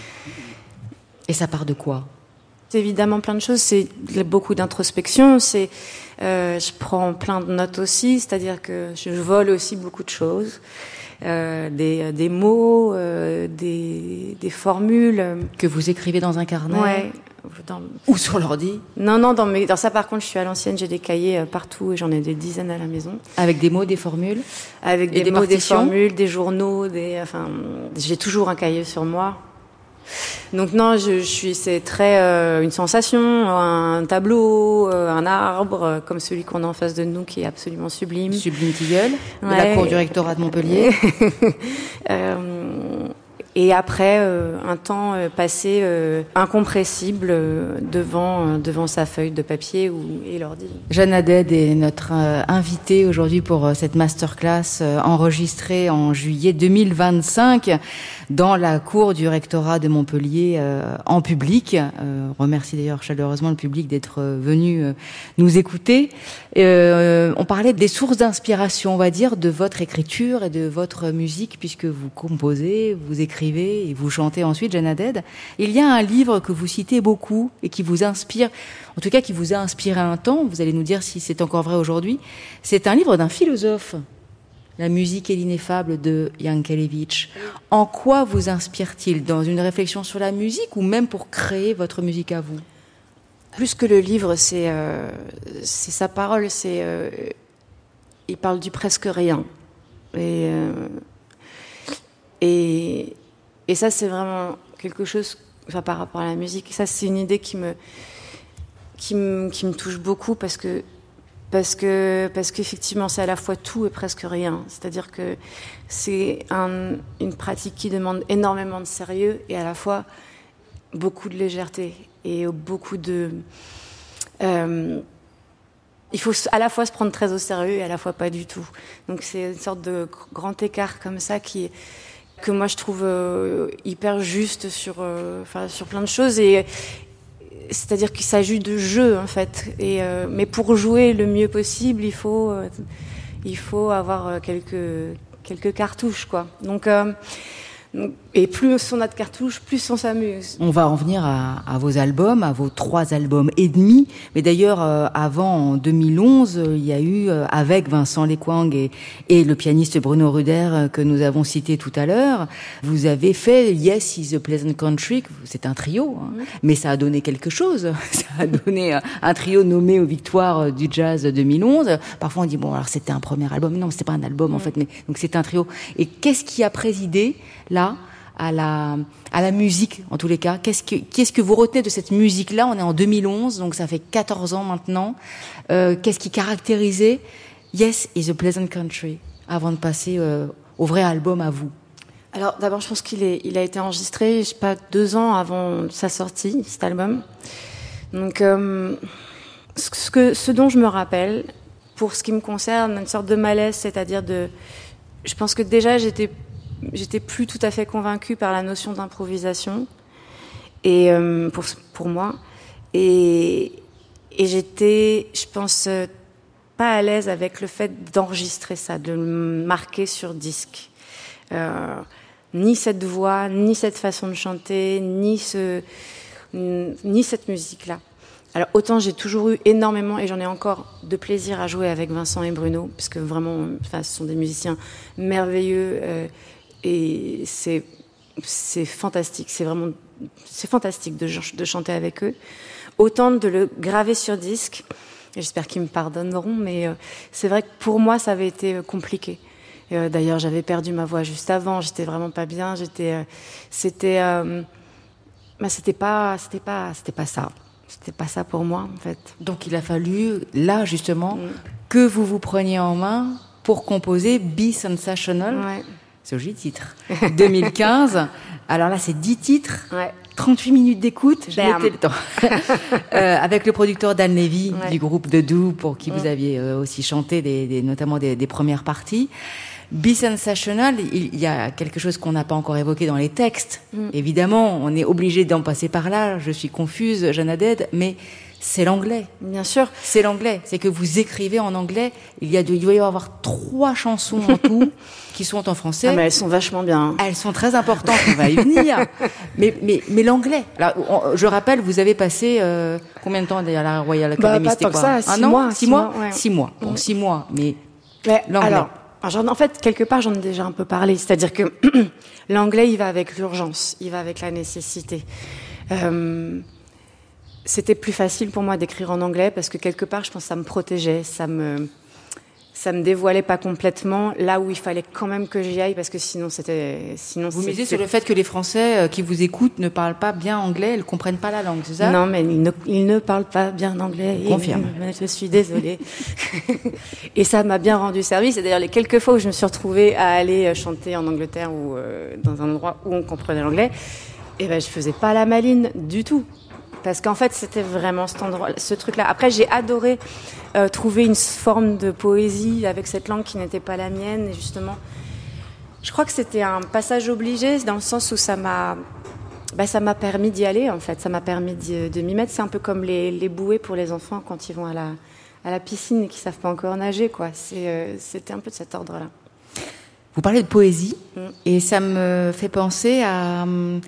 Et ça part de quoi ? C'est évidemment plein de choses. C'est beaucoup d'introspection. C'est, euh, je prends plein de notes aussi, c'est-à-dire que je vole aussi beaucoup de choses. Euh, des, des mots, euh, des, des formules. Que vous écrivez dans un carnet ? Ouais. Dans... Ou sur l'ordi ? Non, non, dans, mes... dans ça par contre, je suis à l'ancienne, j'ai des cahiers partout et j'en ai des dizaines à la maison. Avec des mots, des formules ? Avec des, des mots, partitions ? Des formules, des journaux, des... Enfin, j'ai toujours un cahier sur moi. Donc non, je, je suis, c'est très euh, une sensation, un tableau, euh, un arbre, euh, comme celui qu'on a en face de nous, qui est absolument sublime. Sublime Tilleul, de ouais. la cour du rectorat de Montpellier. euh, et après, euh, un temps euh, passé euh, incompressible euh, devant euh, devant sa feuille de papier ou et l'ordi. Jeanne Haddad est notre euh, invitée aujourd'hui pour euh, cette masterclass euh, enregistrée en juillet deux mille vingt-cinq dans la cour du rectorat de Montpellier euh, en public. Euh, remercie d'ailleurs chaleureusement le public d'être euh, venu euh, nous écouter. Euh, on parlait des sources d'inspiration, on va dire, de votre écriture et de votre musique, puisque vous composez, vous écrivez et vous chantez ensuite, Jeanne Haddad. Il y a un livre que vous citez beaucoup et qui vous inspire, en tout cas qui vous a inspiré un temps, vous allez nous dire si c'est encore vrai aujourd'hui. C'est un livre d'un philosophe, La musique est l'ineffable de Yankelevitch. En quoi vous inspire-t-il ? Dans une réflexion sur la musique ou même pour créer votre musique à vous ? Plus que le livre, c'est, euh, c'est sa parole, c'est, euh, il parle du presque rien. Et, euh, et, et ça, c'est vraiment quelque chose, enfin, par rapport à la musique, ça, c'est une idée qui me, qui me, qui me touche beaucoup parce que Parce que parce qu'effectivement c'est à la fois tout et presque rien. C'est-à-dire que c'est un, une pratique qui demande énormément de sérieux et à la fois beaucoup de légèreté et beaucoup de. Euh, il faut à la fois se prendre très au sérieux et à la fois pas du tout. Donc c'est une sorte de grand écart comme ça qui que moi je trouve euh, hyper juste sur euh, enfin sur plein de choses et c'est-à-dire qu'il s'agit de jeu en fait et euh, mais pour jouer le mieux possible il faut euh, il faut avoir quelques quelques cartouches quoi donc euh, et plus on a de cartouches, plus on s'amuse. On va en venir à, à vos albums, à vos trois albums et demi. Mais d'ailleurs, euh, avant, en deux mille onze, euh, il y a eu, euh, avec Vincent Lequang et, et le pianiste Bruno Ruder, euh, que nous avons cité tout à l'heure, vous avez fait Yes is a Pleasant Country. C'est un trio, hein, mmh. mais ça a donné quelque chose. Ça a donné euh, un trio nommé aux Victoires du Jazz deux mille onze. Parfois, on dit, bon, alors c'était un premier album. Non, c'était pas un album, mmh. en fait, mais donc c'est un trio. Et qu'est-ce qui a présidé, là, à la, à la musique, en tous les cas. Qu'est-ce que, qu'est-ce que vous retenez de cette musique-là ? On est en deux mille onze, donc ça fait quatorze ans maintenant. Euh, qu'est-ce qui caractérisait Yes is a Pleasant Country, avant de passer euh, au vrai album à vous ? Alors, d'abord, je pense qu'il est, il a été enregistré, je sais pas, deux ans avant sa sortie, cet album. Donc, euh, ce, que, ce dont je me rappelle, pour ce qui me concerne, une sorte de malaise, c'est-à-dire de... Je pense que déjà, j'étais j'étais plus tout à fait convaincue par la notion d'improvisation et euh, pour pour moi et et j'étais, je pense, euh, pas à l'aise avec le fait d'enregistrer ça, de le marquer sur disque. Euh, ni cette voix, ni cette façon de chanter, ni ce, ni cette musique-là. Alors autant j'ai toujours eu énormément, et j'en ai encore de plaisir à jouer avec Vincent et Bruno, parce que vraiment, enfin, ce sont des musiciens merveilleux euh, et c'est c'est fantastique, c'est vraiment c'est fantastique de, de chanter avec eux. Autant de le graver sur disque. Et j'espère qu'ils me pardonneront, mais euh, c'est vrai que pour moi, ça avait été euh, compliqué. Et, euh, d'ailleurs, j'avais perdu ma voix juste avant. J'étais vraiment pas bien. J'étais, euh, c'était, euh, bah, c'était pas, c'était pas, c'était pas ça. C'était pas ça pour moi, en fait. Donc, il a fallu, là, justement, mm. que vous vous preniez en main pour composer Be Sensational. Ouais. C'est un joli titre. deux mille quinze. Alors là, c'est dix titres. Ouais. trente-huit minutes d'écoute, je mettais le temps. euh, avec le producteur Dan Levy, ouais. du groupe The Do, pour qui ouais. vous aviez euh, aussi chanté des, des, notamment des, des premières parties. Be Sensational, il, il y a quelque chose qu'on n'a pas encore évoqué dans les textes. Mm. Évidemment, on est obligé d'en passer par là. Je suis confuse, Jeanne Haddad, mais c'est l'anglais. Bien sûr. C'est l'anglais. C'est que vous écrivez en anglais. Il y a de, il doit y avoir trois chansons en tout qui sont en français. Ah, mais elles sont vachement bien. Elles sont très importantes. On va y venir. mais, mais, mais l'anglais. Alors, on, je rappelle, vous avez passé euh, combien de temps à la Royal Academy? Bah, pas tant que ça. Six Un an, mois. Six mois. mois ouais. Six mois. Bon, six mois. Mais, mais l'anglais. Alors, alors, en fait, quelque part, j'en ai déjà un peu parlé. C'est-à-dire que l'anglais, il va avec l'urgence, il va avec la nécessité. Euh, C'était plus facile pour moi d'écrire en anglais parce que quelque part, je pense que ça me protégeait, ça me, ça me dévoilait pas complètement là où il fallait quand même que j'y aille parce que sinon c'était, sinon. Vous c'était... misez sur le fait que les Français qui vous écoutent ne parlent pas bien anglais, ils comprennent pas la langue, c'est ça? Non, mais ils ne, ils ne parlent pas bien anglais. Confirme. Je suis désolée. Et ça m'a bien rendu service. Et d'ailleurs, les quelques fois où je me suis retrouvée à aller chanter en Angleterre ou euh, dans un endroit où on comprenait l'anglais, eh ben je faisais pas la maline du tout. Parce qu'en fait, c'était vraiment cet endroit, ce truc-là. Après, j'ai adoré euh, trouver une forme de poésie avec cette langue qui n'était pas la mienne. Et justement, je crois que c'était un passage obligé dans le sens où ça m'a, bah, ça m'a permis d'y aller, en fait. Ça m'a permis d'y, de m'y mettre. C'est un peu comme les, les bouées pour les enfants quand ils vont à la, à la piscine et qu'ils ne savent pas encore nager, quoi. C'est, euh, c'était un peu de cet ordre-là. Vous parlez de poésie mmh. et ça me fait penser à...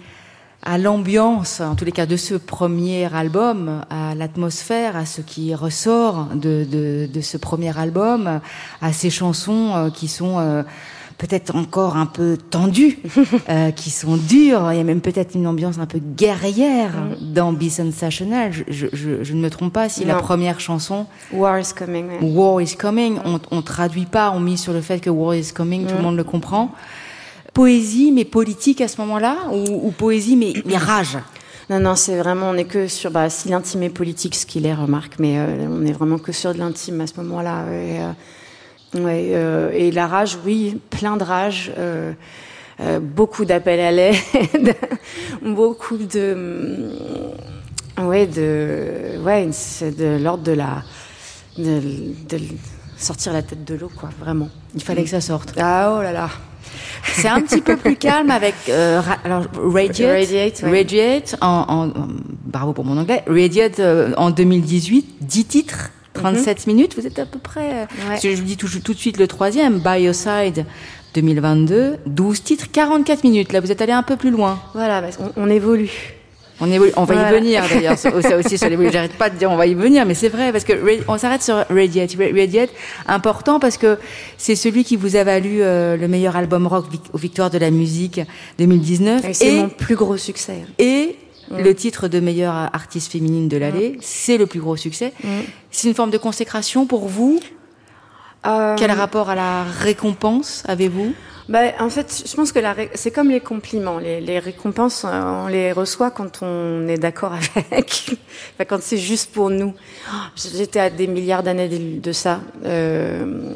à l'ambiance, en tous les cas, de ce premier album, à l'atmosphère, à ce qui ressort de, de, de ce premier album, à ces chansons qui sont euh, peut-être encore un peu tendues, euh, qui sont dures. Il y a même peut-être une ambiance un peu guerrière mm. dans Be Sensational. Je, je, je, je ne me trompe pas si non. La première chanson... War is coming. Ouais. War is coming. Mm. On, on traduit pas, on mise sur le fait que War is coming, mm. tout le monde le comprend. Poésie mais politique à ce moment-là ou, ou poésie mais, mais rage? Non, non, c'est vraiment, on est que sur, bah, si l'intime est politique, ce qu'il est, remarque, mais euh, on est vraiment que sur de l'intime à ce moment-là. Et, euh, ouais, euh, et la rage, oui, plein de rage, euh, euh, beaucoup d'appels à l'aide, beaucoup de, ouais, de, ouais, c'est de l'ordre de la, de, de sortir la tête de l'eau, quoi, vraiment. Il fallait que ça sorte. Ah, oh là là. C'est un petit peu plus calme avec euh, alors Radiate, Radiate, ouais. Radiate en, en bravo pour mon anglais. Radiate euh, en deux mille dix-huit, dix titres, trente-sept mm-hmm. minutes. Vous êtes à peu près. Euh, ouais. Je vous dis tout, tout de suite le troisième, By Your Side, deux mille vingt-deux, douze titres, quarante-quatre minutes. Là, vous êtes allé un peu plus loin. Voilà, parce qu'on on évolue. On évolue. On va voilà. y venir d'ailleurs. Ça aussi sur l'évolution. J'arrête pas de dire on va y venir, mais c'est vrai parce que on s'arrête sur Radiate. Radiate, important parce que c'est celui qui vous a valu euh, le meilleur album rock aux Victoires de la musique deux mille dix-neuf. Et c'est et, mon plus gros succès. Et mmh. le titre de meilleure artiste féminine de l'année, mmh. c'est le plus gros succès. Mmh. C'est une forme de consécration pour vous. Euh... Quel rapport à la récompense avez-vous? Bah, en fait, je pense que la ré... c'est comme les compliments. Les, les récompenses, on les reçoit quand on est d'accord avec. Enfin, quand c'est juste pour nous. J'étais à des milliards d'années de, de ça. Euh,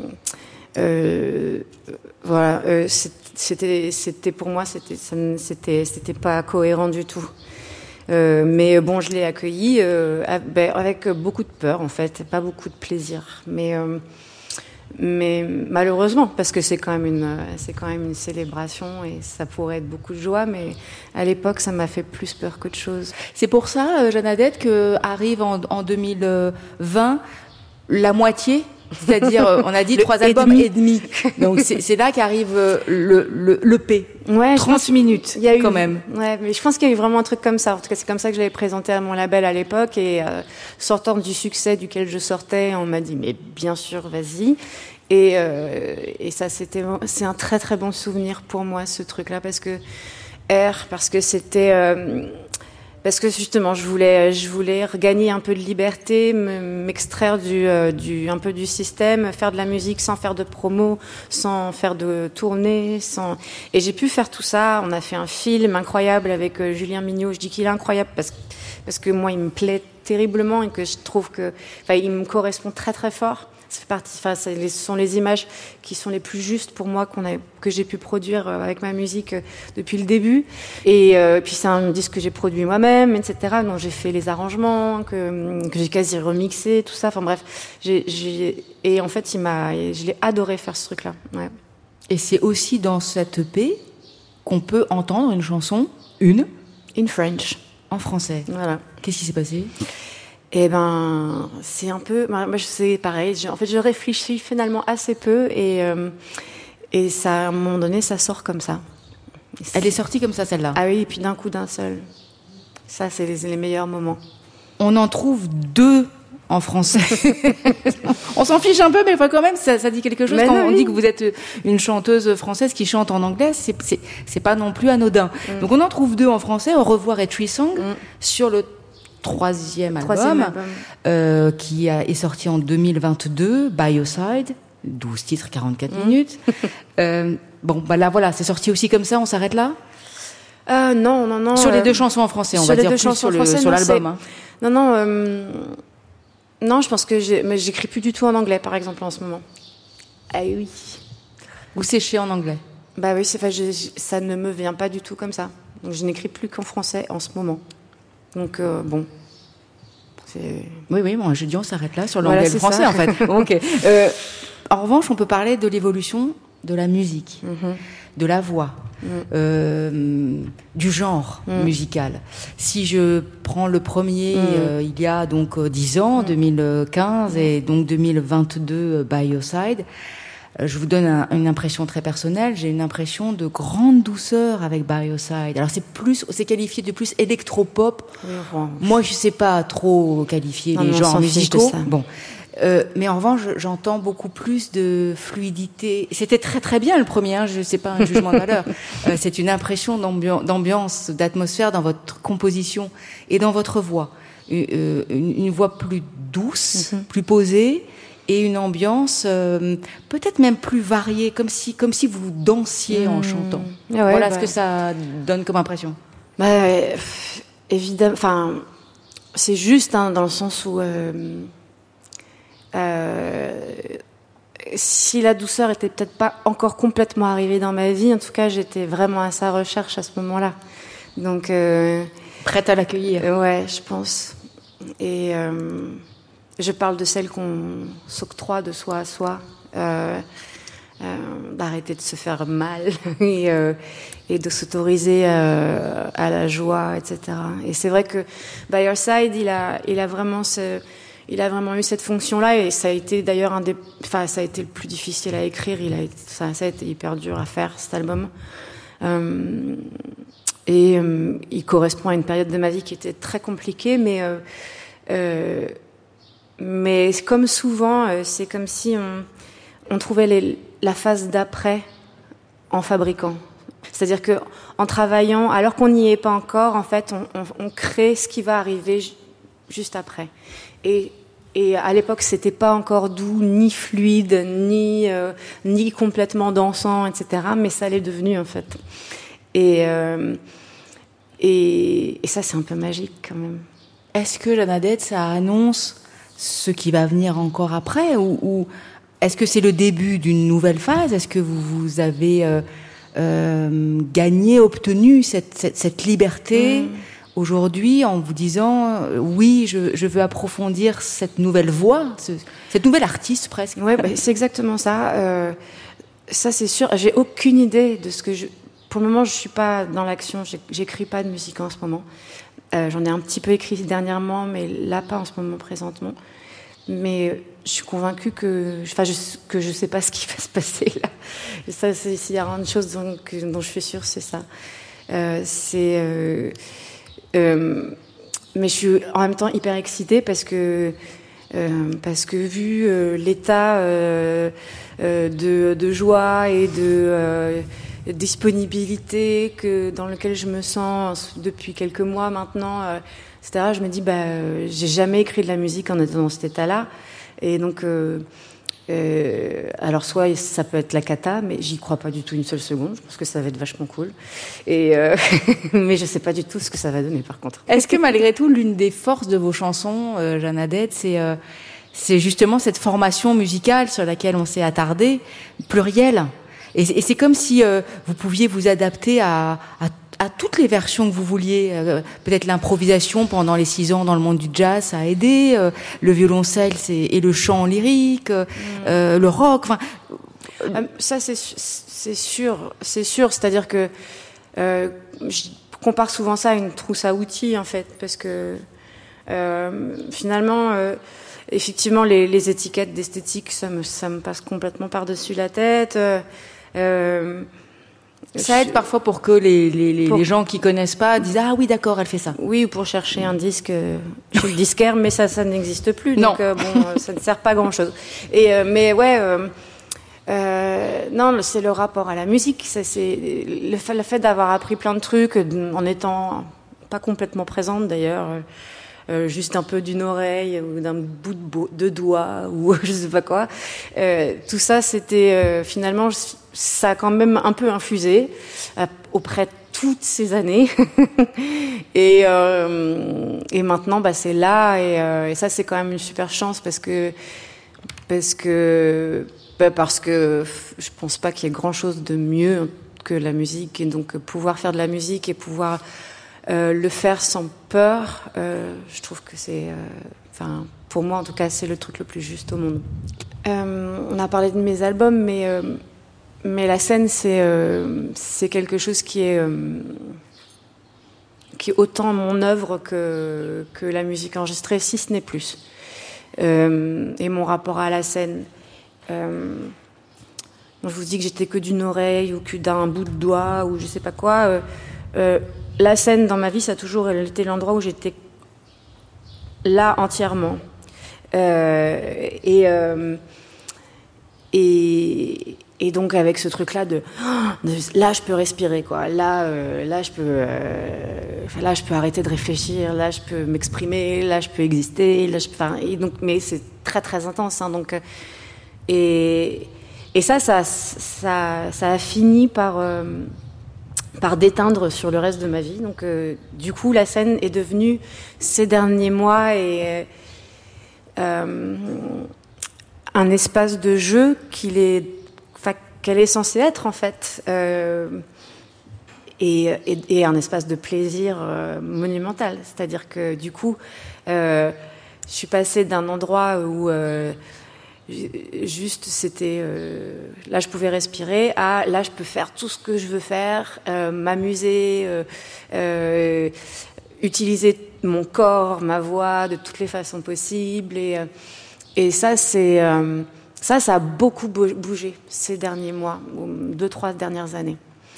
euh, voilà. Euh, c'était, c'était pour moi, c'était, c'était, c'était pas cohérent du tout. Euh, mais bon, je l'ai accueilli euh, avec beaucoup de peur, en fait, pas beaucoup de plaisir. Mais euh, Mais malheureusement, parce que c'est quand même une, c'est quand même une célébration et ça pourrait être beaucoup de joie, mais à l'époque, ça m'a fait plus peur qu'autre chose. C'est pour ça, Jeanne Aded, que arrive en, en deux mille vingt la moitié. C'est-à-dire, on a dit trois albums et demi. Donc, c'est, c'est là qu'arrive le, le, l'E P. Ouais, trente minutes, il y a eu, quand même. Ouais, mais je pense qu'il y a eu vraiment un truc comme ça. En tout cas, c'est comme ça que je l'avais présenté à mon label à l'époque. Et euh, sortant du succès duquel je sortais, on m'a dit, mais bien sûr, vas-y. Et, euh, et ça, c'était, c'est un très, très bon souvenir pour moi, ce truc-là, parce que R, parce que c'était... Euh, Parce que justement, je voulais, je voulais regagner un peu de liberté, m'extraire du, euh, du, un peu du système, faire de la musique sans faire de promo, sans faire de tournée, sans. Et j'ai pu faire tout ça. On a fait un film incroyable avec euh, Julien Mignot. Je dis qu'il est incroyable parce que parce que moi, il me plaît terriblement et que je trouve que, enfin, il me correspond très très fort. Ça fait partie, enfin, ce sont les images qui sont les plus justes pour moi qu'on a, que j'ai pu produire avec ma musique depuis le début. Et euh, puis c'est un disque que j'ai produit moi-même, et cetera. Donc j'ai fait les arrangements, que, que j'ai quasi remixé, tout ça. Enfin bref, j'ai, j'ai, et en fait, il m'a, je l'ai adoré faire ce truc-là. Ouais. Et c'est aussi dans cette E P qu'on peut entendre une chanson, une, in French, en français. Voilà. Qu'est-ce qui s'est passé ? Eh ben, c'est un peu, moi, c'est pareil. En fait, je réfléchis finalement assez peu et euh, et ça, à un moment donné, ça sort comme ça. C'est... Elle est sortie comme ça, celle-là. Ah oui, et puis d'un coup, d'un seul. Ça, c'est les, les meilleurs moments. On en trouve deux en français. On s'en fiche un peu, mais quand même, ça, ça dit quelque chose. Mais quand non, on oui. dit que vous êtes une chanteuse française qui chante en anglais, c'est c'est, c'est pas non plus anodin. Mm. Donc on en trouve deux en français. Au revoir et Tree Song mm. sur le troisième album, troisième album. Euh, qui a, est sorti en deux mille vingt-deux, By Your Side, douze titres, quarante-quatre mmh. minutes. euh, bon, bah là, voilà, c'est sorti aussi comme ça, on s'arrête là euh, Non, non, non. Sur euh, les deux chansons en français, on va dire, plus sur, le, français, sur non, l'album. Hein. Non, non, euh, non, je pense que j'ai, mais j'écris plus du tout en anglais, par exemple, en ce moment. Ah oui. Vous séchez en anglais ? Bah oui, c'est, enfin, je, je, ça ne me vient pas du tout comme ça. Donc je n'écris plus qu'en français en ce moment. Donc, euh, bon. C'est... Oui, oui, bon, je dis on s'arrête là sur l'anglais voilà, et le français, ça. En fait. Ok. Euh, en revanche, on peut parler de l'évolution de la musique, mm-hmm. de la voix, mm. euh, du genre mm. musical. Si je prends le premier, mm. euh, il y a donc euh, dix ans, mm. deux mille quinze, mm. et donc deux mille vingt-deux, By Your Side, je vous donne un, une impression très personnelle. J'ai une impression de grande douceur avec By Your Side. Alors c'est plus, c'est qualifié de plus électropop. Oui, enfin, moi, je sais pas trop qualifier non, les genres musicaux. Bon, euh, mais en revanche, j'entends beaucoup plus de fluidité. C'était très très bien le premier. Hein, je sais pas un jugement de valeur. Euh, c'est une impression d'ambiance, d'ambiance, d'atmosphère dans votre composition et dans votre voix. Une, une, une voix plus douce, mm-hmm. plus posée. Et une ambiance euh, peut-être même plus variée, comme si, comme si vous dansiez mmh. en chantant. Ah ouais, voilà bah... ce que ça donne comme impression. Bah, euh, évidemment, enfin, c'est juste hein, dans le sens où euh, euh, si la douceur était peut-être pas encore complètement arrivée dans ma vie, en tout cas, j'étais vraiment à sa recherche à ce moment-là. Donc euh, prête à l'accueillir. Euh, ouais, je pense. Et euh, je parle de celle qu'on s'octroie de soi à soi, euh, euh, d'arrêter de se faire mal et, euh, et de s'autoriser euh, à la joie, et cetera. Et c'est vrai que By Your Side, il a, il a vraiment ce, il a vraiment eu cette fonction-là et ça a été d'ailleurs un des, enfin ça a été le plus difficile à écrire. Il a, ça, ça a été hyper dur à faire cet album. Euh, et euh, il correspond à une période de ma vie qui était très compliquée, mais euh, euh, mais comme souvent, c'est comme si on, on trouvait les, la phase d'après en fabriquant. C'est-à-dire que en travaillant, alors qu'on n'y est pas encore, en fait, on, on, on crée ce qui va arriver j- juste après. Et, et à l'époque, c'était pas encore doux, ni fluide, ni euh, ni complètement dansant, et cetera. Mais ça l'est devenu en fait. Et euh, et, et ça, c'est un peu magique quand même. Est-ce que Jeanne Aded, ça annonce ce qui va venir encore après, ou, ou est-ce que c'est le début d'une nouvelle phase ? Est-ce que vous, vous avez euh, euh, gagné, obtenu cette, cette, cette liberté ? mmh. aujourd'hui en vous disant euh, oui, je, je veux approfondir cette nouvelle voix, ce, cette nouvelle artiste presque. Ouais, bah, c'est exactement ça. Euh, ça, c'est sûr. J'ai aucune idée de ce que je. Pour le moment, je suis pas dans l'action. J'écris pas de musique en ce moment. Euh, j'en ai un petit peu écrit dernièrement, mais là, pas en ce moment présentement. Mais je suis convaincue que, enfin, je, que je sais pas ce qui va se passer là. Et ça, c'est, s'il y a une chose dont, dont je suis sûre, c'est ça. Euh, c'est, euh, euh, mais je suis en même temps hyper excitée parce que, euh, parce que vu euh, l'état euh, euh, de, de joie et de euh, disponibilité que dans lequel je me sens depuis quelques mois maintenant. Euh, et cetera. Je me dis, bah, euh, j'ai jamais écrit de la musique en étant dans cet état-là. Et donc, euh, euh, alors soit ça peut être la cata, mais j'y crois pas du tout une seule seconde. Je pense que ça va être vachement cool. Et euh, mais je sais pas du tout ce que ça va donner, par contre. Est-ce que malgré tout, l'une des forces de vos chansons, euh, Jeanne Haddad, c'est euh, c'est justement cette formation musicale sur laquelle on s'est attardé, plurielle. Et, et c'est comme si euh, vous pouviez vous adapter à, à à toutes les versions que vous vouliez. Euh, peut-être l'improvisation pendant les six ans dans le monde du jazz, ça a aidé. Euh, le violoncelle c'est, et le chant lyrique, euh, mmh. euh, le rock. Enfin, euh, ça c'est c'est sûr, c'est sûr. C'est-à-dire que euh, je compare souvent ça à une trousse à outils en fait, parce que euh, finalement, euh, effectivement, les, les étiquettes d'esthétique, ça me ça me passe complètement par-dessus la tête. Euh, euh, Ça aide je... parfois pour que les, les, pour... les gens qui connaissent pas disent ah oui d'accord elle fait ça. Oui, ou pour chercher un disque euh, chez le disquaire, mais ça ça n'existe plus. Non. Donc euh, bon, euh, ça ne sert pas à grand chose. Et euh, mais ouais, euh, euh, non, c'est le rapport à la musique. Ça, c'est le fait, le fait d'avoir appris plein de trucs en étant pas complètement présente d'ailleurs. Euh, Euh, juste un peu d'une oreille ou d'un bout de, bo- de doigt ou je sais pas quoi. Euh, tout ça, c'était euh, finalement, ça a quand même un peu infusé euh, auprès de toutes ces années. et, euh, et maintenant, bah, c'est là et, euh, et ça, c'est quand même une super chance parce que parce que bah, parce que je pense pas qu'il y ait grand chose de mieux que la musique et donc pouvoir faire de la musique et pouvoir Euh, le faire sans peur, euh, je trouve que c'est, enfin, euh, pour moi en tout cas, c'est le truc le plus juste au monde. Euh, on a parlé de mes albums, mais euh, mais la scène c'est euh, c'est quelque chose qui est euh, qui est autant mon œuvre que que la musique enregistrée, si ce n'est plus. Euh, et mon rapport à la scène. Euh, je vous dis que j'étais que d'une oreille ou que d'un bout de doigt ou je sais pas quoi. Euh, euh, La scène dans ma vie, ça a toujours été l'endroit où j'étais là entièrement. Euh, et, euh, et, et donc avec ce truc-là de, de là, je peux respirer, quoi. Là, euh, là, je peux, euh, là, je peux arrêter de réfléchir. Là, je peux m'exprimer. Là, je peux exister. Là, je, enfin, et donc, mais c'est très très intense. Hein, donc, et, et ça, ça, ça, ça a fini par euh, par d'éteindre sur le reste de ma vie. Donc, euh, du coup, la scène est devenue, ces derniers mois, et, euh, un espace de jeu qu'il est, enfin, qu'elle est censée être, en fait, euh, et, et, et un espace de plaisir euh, monumental. C'est-à-dire que, du coup, euh, je suis passée d'un endroit où... Euh, juste c'était euh, là je pouvais respirer à là je peux faire tout ce que je veux faire, euh, m'amuser, euh, euh, utiliser mon corps, ma voix de toutes les façons possibles et, euh, et ça c'est euh, ça ça a beaucoup bougé ces derniers mois, deux trois dernières années,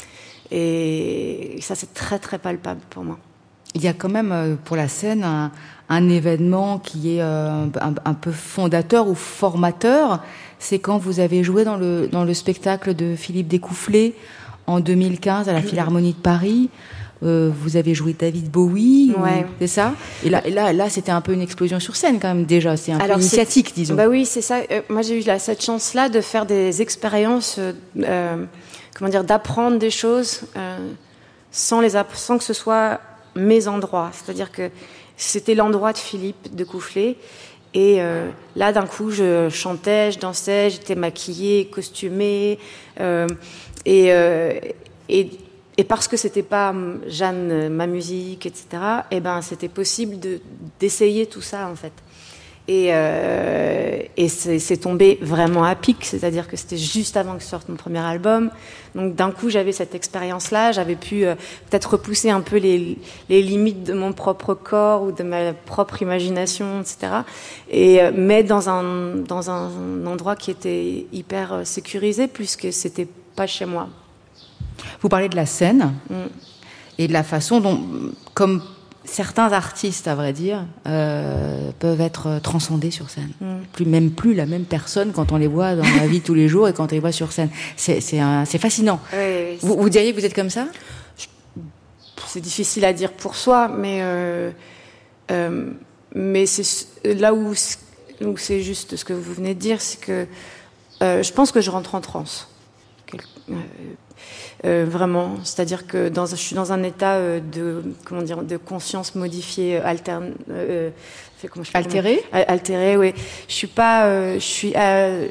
et ça c'est très très palpable pour moi. Il y a quand même pour la scène un, un événement qui est euh, un, un peu fondateur ou formateur. C'est quand vous avez joué dans le, dans le spectacle de Philippe Découfflé en deux mille quinze à la Philharmonie de Paris. Euh, vous avez joué David Bowie, ouais. ou, c'est ça? Et là, et là, là, c'était un peu une explosion sur scène quand même déjà. C'est un Alors, peu initiatique, c'est, disons. Bah oui, c'est ça. Euh, moi, j'ai eu là, cette chance-là de faire des expériences, euh, comment dire, d'apprendre des choses euh, sans les app- sans que ce soit mes endroits. C'est-à-dire que c'était l'endroit de Philippe Découfflé. Et euh, là, d'un coup, je chantais, je dansais, j'étais maquillée, costumée. Euh, et, euh, et, et parce que c'était pas Jeanne ma musique, et cetera. Et ben c'était possible de d'essayer tout ça en fait. Et, euh, et c'est, c'est tombé vraiment à pic, c'est-à-dire que c'était juste avant que sorte mon premier album. Donc d'un coup, j'avais cette expérience-là, j'avais pu euh, peut-être repousser un peu les, les limites de mon propre corps ou de ma propre imagination, et cetera. Et euh, mais dans un dans un endroit qui était hyper euh, sécurisé, puisque c'était pas chez moi. Vous parlez de la scène mm. et de la façon dont, comme certains artistes, à vrai dire, euh, peuvent être transcendés sur scène. Mm. Plus, même plus la même personne quand on les voit dans la vie de tous les jours et quand on les voit sur scène. C'est, c'est, un, c'est fascinant. Oui, oui, c'est... Vous, vous diriez que vous êtes comme ça ? C'est difficile à dire pour soi, mais euh, euh, mais c'est là où, où c'est juste ce que vous venez de dire, c'est que euh, je pense que je rentre en transe. Euh, Euh, vraiment, c'est-à-dire que dans, je suis dans un état euh, de comment dire de conscience modifiée, alterne, euh, comment je altéré, altéré, oui. Je suis pas, euh, je suis. Euh,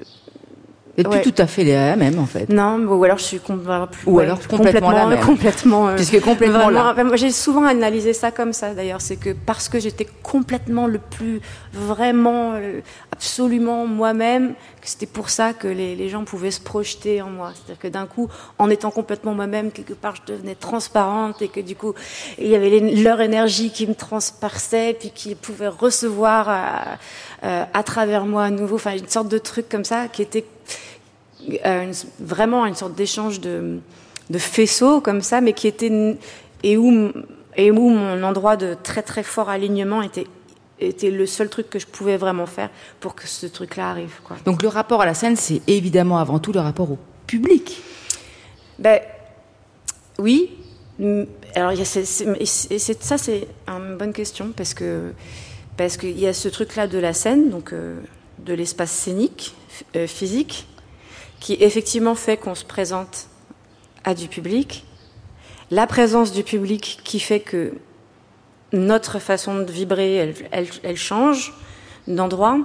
Et ouais. Plus tout à fait la même en fait. Non, ou alors je suis com- plus, ou ouais, alors complètement, complètement la même. Complètement. Euh, Puisque complètement vraiment, là. Moi, j'ai souvent analysé ça comme ça d'ailleurs, c'est que parce que j'étais complètement le plus vraiment, euh, absolument moi-même, que c'était pour ça que les, les gens pouvaient se projeter en moi. C'est-à-dire que d'un coup, en étant complètement moi-même, quelque part, je devenais transparente et que du coup, il y avait les, leur énergie qui me transperçait, puis qui pouvait recevoir à, à, à travers moi à nouveau. Enfin, une sorte de truc comme ça qui était Euh, une, vraiment une sorte d'échange de, de faisceaux comme ça, mais qui était et où et où mon endroit de très très fort alignement était était le seul truc que je pouvais vraiment faire pour que ce truc-là arrive, quoi. Donc le rapport à la scène, c'est évidemment avant tout le rapport au public. Ben oui. Alors c'est, c'est, c'est, ça c'est une bonne question parce que parce qu'il y a ce truc-là de la scène, donc euh, de l'espace scénique euh, physique, qui effectivement fait qu'on se présente à du public, la présence du public qui fait que notre façon de vibrer, elle, elle, elle change d'endroit.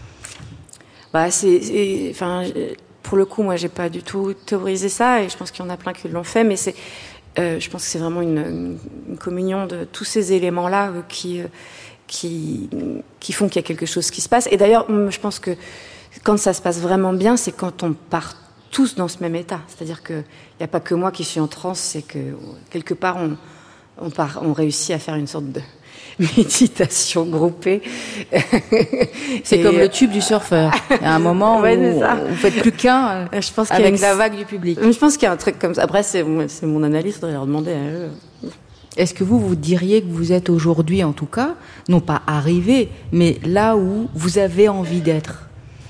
Bah, c'est, c'est, enfin, pour le coup, moi, j'ai pas du tout théorisé ça, et je pense qu'il y en a plein qui l'ont fait, mais c'est, euh, je pense que c'est vraiment une, une, une communion de tous ces éléments-là euh, qui, euh, qui, qui font qu'il y a quelque chose qui se passe. Et d'ailleurs, je pense que quand ça se passe vraiment bien, c'est quand on part tous dans ce même état. C'est-à-dire qu'il n'y a pas que moi qui suis en transe, c'est que quelque part, on, on, part, on réussit à faire une sorte de méditation groupée. C'est et comme le tube du surfeur. Il y a un moment ouais, où vous ne faites plus qu'un je pense avec qu'il y a une... la vague du public. Je pense qu'il y a un truc comme ça. Après, c'est, c'est mon analyse, il faudrait leur demander à eux. Est-ce que vous, vous diriez que vous êtes aujourd'hui, en tout cas, non pas arrivé, mais là où vous avez envie d'être ?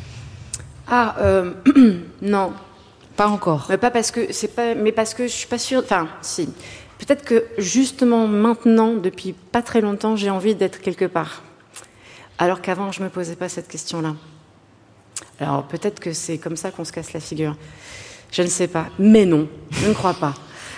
Ah, euh, non. Pas encore. Mais pas parce que c'est pas, mais parce que je suis pas sûre. Enfin, si. Peut-être que justement maintenant, depuis pas très longtemps, j'ai envie d'être quelque part. Alors qu'avant, je me posais pas cette question-là. Alors peut-être que c'est comme ça qu'on se casse la figure. Je ne sais pas. Mais non, je ne crois pas.